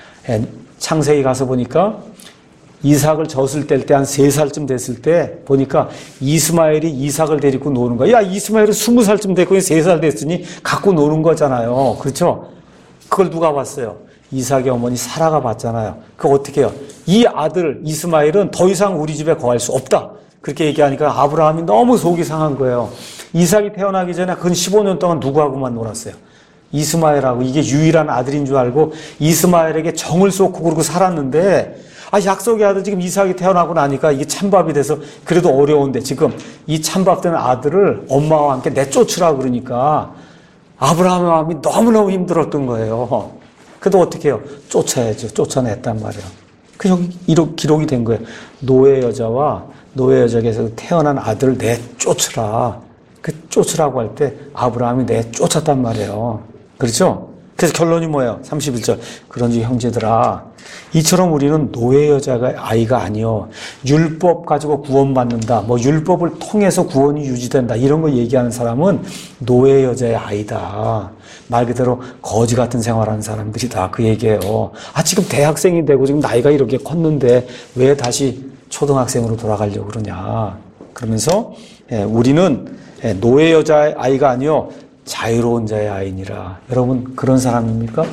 [SPEAKER 1] 창세기 가서 보니까 이삭을 젖을 뗄 때 한 세 살쯤 됐을 때 보니까 이스마엘이 이삭을 데리고 노는 거야. 야, 이스마엘은 스무 살쯤 됐고 세 살 됐으니 갖고 노는 거잖아요. 그렇죠? 그걸 누가 봤어요? 이삭의 어머니 사라가 봤잖아요. 그거 어떻게 해요? 이 아들 이스마엘은 더 이상 우리 집에 거할 수 없다. 그렇게 얘기하니까 아브라함이 너무 속이 상한 거예요. 이삭이 태어나기 전에 근 십오 년 동안 누구하고만 놀았어요? 이스마엘하고. 이게 유일한 아들인 줄 알고 이스마엘에게 정을 쏟고 그러고 살았는데, 아, 약속의 아들 지금 이삭이 태어나고 나니까 이게 찬밥이 돼서 그래도 어려운데 지금 이 찬밥 되는 아들을 엄마와 함께 내쫓으라 그러니까 아브라함의 마음이 너무너무 힘들었던 거예요. 그래도 어떻게 해요? 쫓아야죠. 쫓아냈단 말이에요. 그 여기 이렇게 기록이 된 거예요. 노예 여자와 노예 여자에게서 태어난 아들을 내쫓으라. 그 쫓으라고 할 때 아브라함이 내쫓았단 말이에요. 그렇죠? 그래서 결론이 뭐예요? 삼십일 절. 그런지 형제들아, 이처럼 우리는 노예 여자가 아이가 아니요 율법 가지고 구원받는다, 뭐 율법을 통해서 구원이 유지된다, 이런 거 얘기하는 사람은 노예 여자의 아이다. 말 그대로 거지 같은 생활하는 사람들이다, 그 얘기예요. 아, 지금 대학생이 되고 지금 나이가 이렇게 컸는데 왜 다시 초등학생으로 돌아가려고 그러냐. 그러면서 예, 우리는 예, 노예 여자의 아이가 아니요 자유로운 자의 아이니라. 여러분 그런 사람입니까?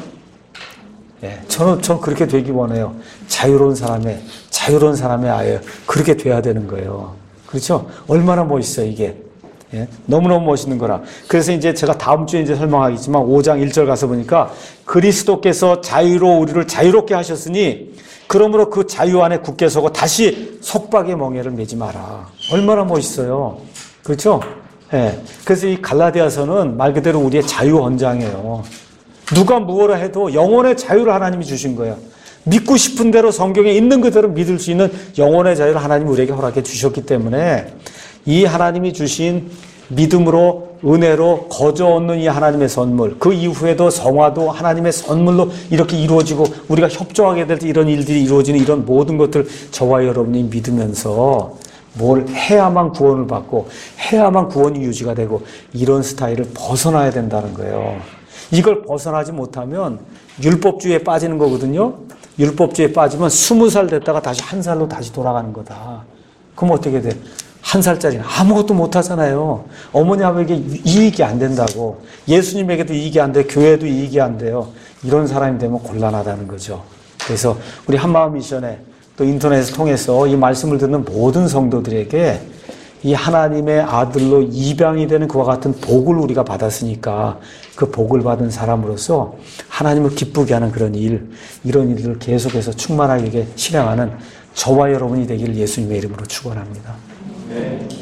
[SPEAKER 1] 예, 저는, 저는 그렇게 되기 원해요. 자유로운 사람의, 자유로운 사람의 아이예요. 그렇게 돼야 되는 거예요. 그렇죠? 얼마나 멋있어요, 이게. 예, 너무너무 멋있는 거라. 그래서 이제 제가 다음 주에 이제 설명하겠지만 오 장 일 절 가서 보니까 그리스도께서 자유로 우리를 자유롭게 하셨으니 그러므로 그 자유 안에 굳게 서고 다시 속박의 멍에를 매지 마라. 얼마나 멋있어요. 그렇죠? 예. 그래서 이 갈라디아서는 말 그대로 우리의 자유 헌장이에요. 누가 무엇을 해도 영혼의 자유를 하나님이 주신 거예요. 믿고 싶은 대로 성경에 있는 그대로 믿을 수 있는 영혼의 자유를 하나님이 우리에게 허락해 주셨기 때문에 이 하나님이 주신 믿음으로 은혜로 거저 얻는 이 하나님의 선물, 그 이후에도 성화도 하나님의 선물로 이렇게 이루어지고 우리가 협조하게 될 때 이런 일들이 이루어지는 이런 모든 것들 저와 여러분이 믿으면서 뭘 해야만 구원을 받고 해야만 구원이 유지가 되고 이런 스타일을 벗어나야 된다는 거예요. 이걸 벗어나지 못하면 율법주의에 빠지는 거거든요. 율법주의에 빠지면 스무 살 됐다가 다시 한 살로 다시 돌아가는 거다. 그럼 어떻게 돼? 한 살짜리는 아무것도 못하잖아요. 어머니 아버지에게 이익이 안 된다고. 예수님에게도 이익이 안 돼. 교회도 이익이 안 돼요. 이런 사람이 되면 곤란하다는 거죠. 그래서 우리 한마음 미션에 또 인터넷을 통해서 이 말씀을 듣는 모든 성도들에게 이 하나님의 아들로 입양이 되는 그와 같은 복을 우리가 받았으니까 그 복을 받은 사람으로서 하나님을 기쁘게 하는 그런 일, 이런 일들을 계속해서 충만하게 실행하는 저와 여러분이 되기를 예수님의 이름으로 축원합니다. 네.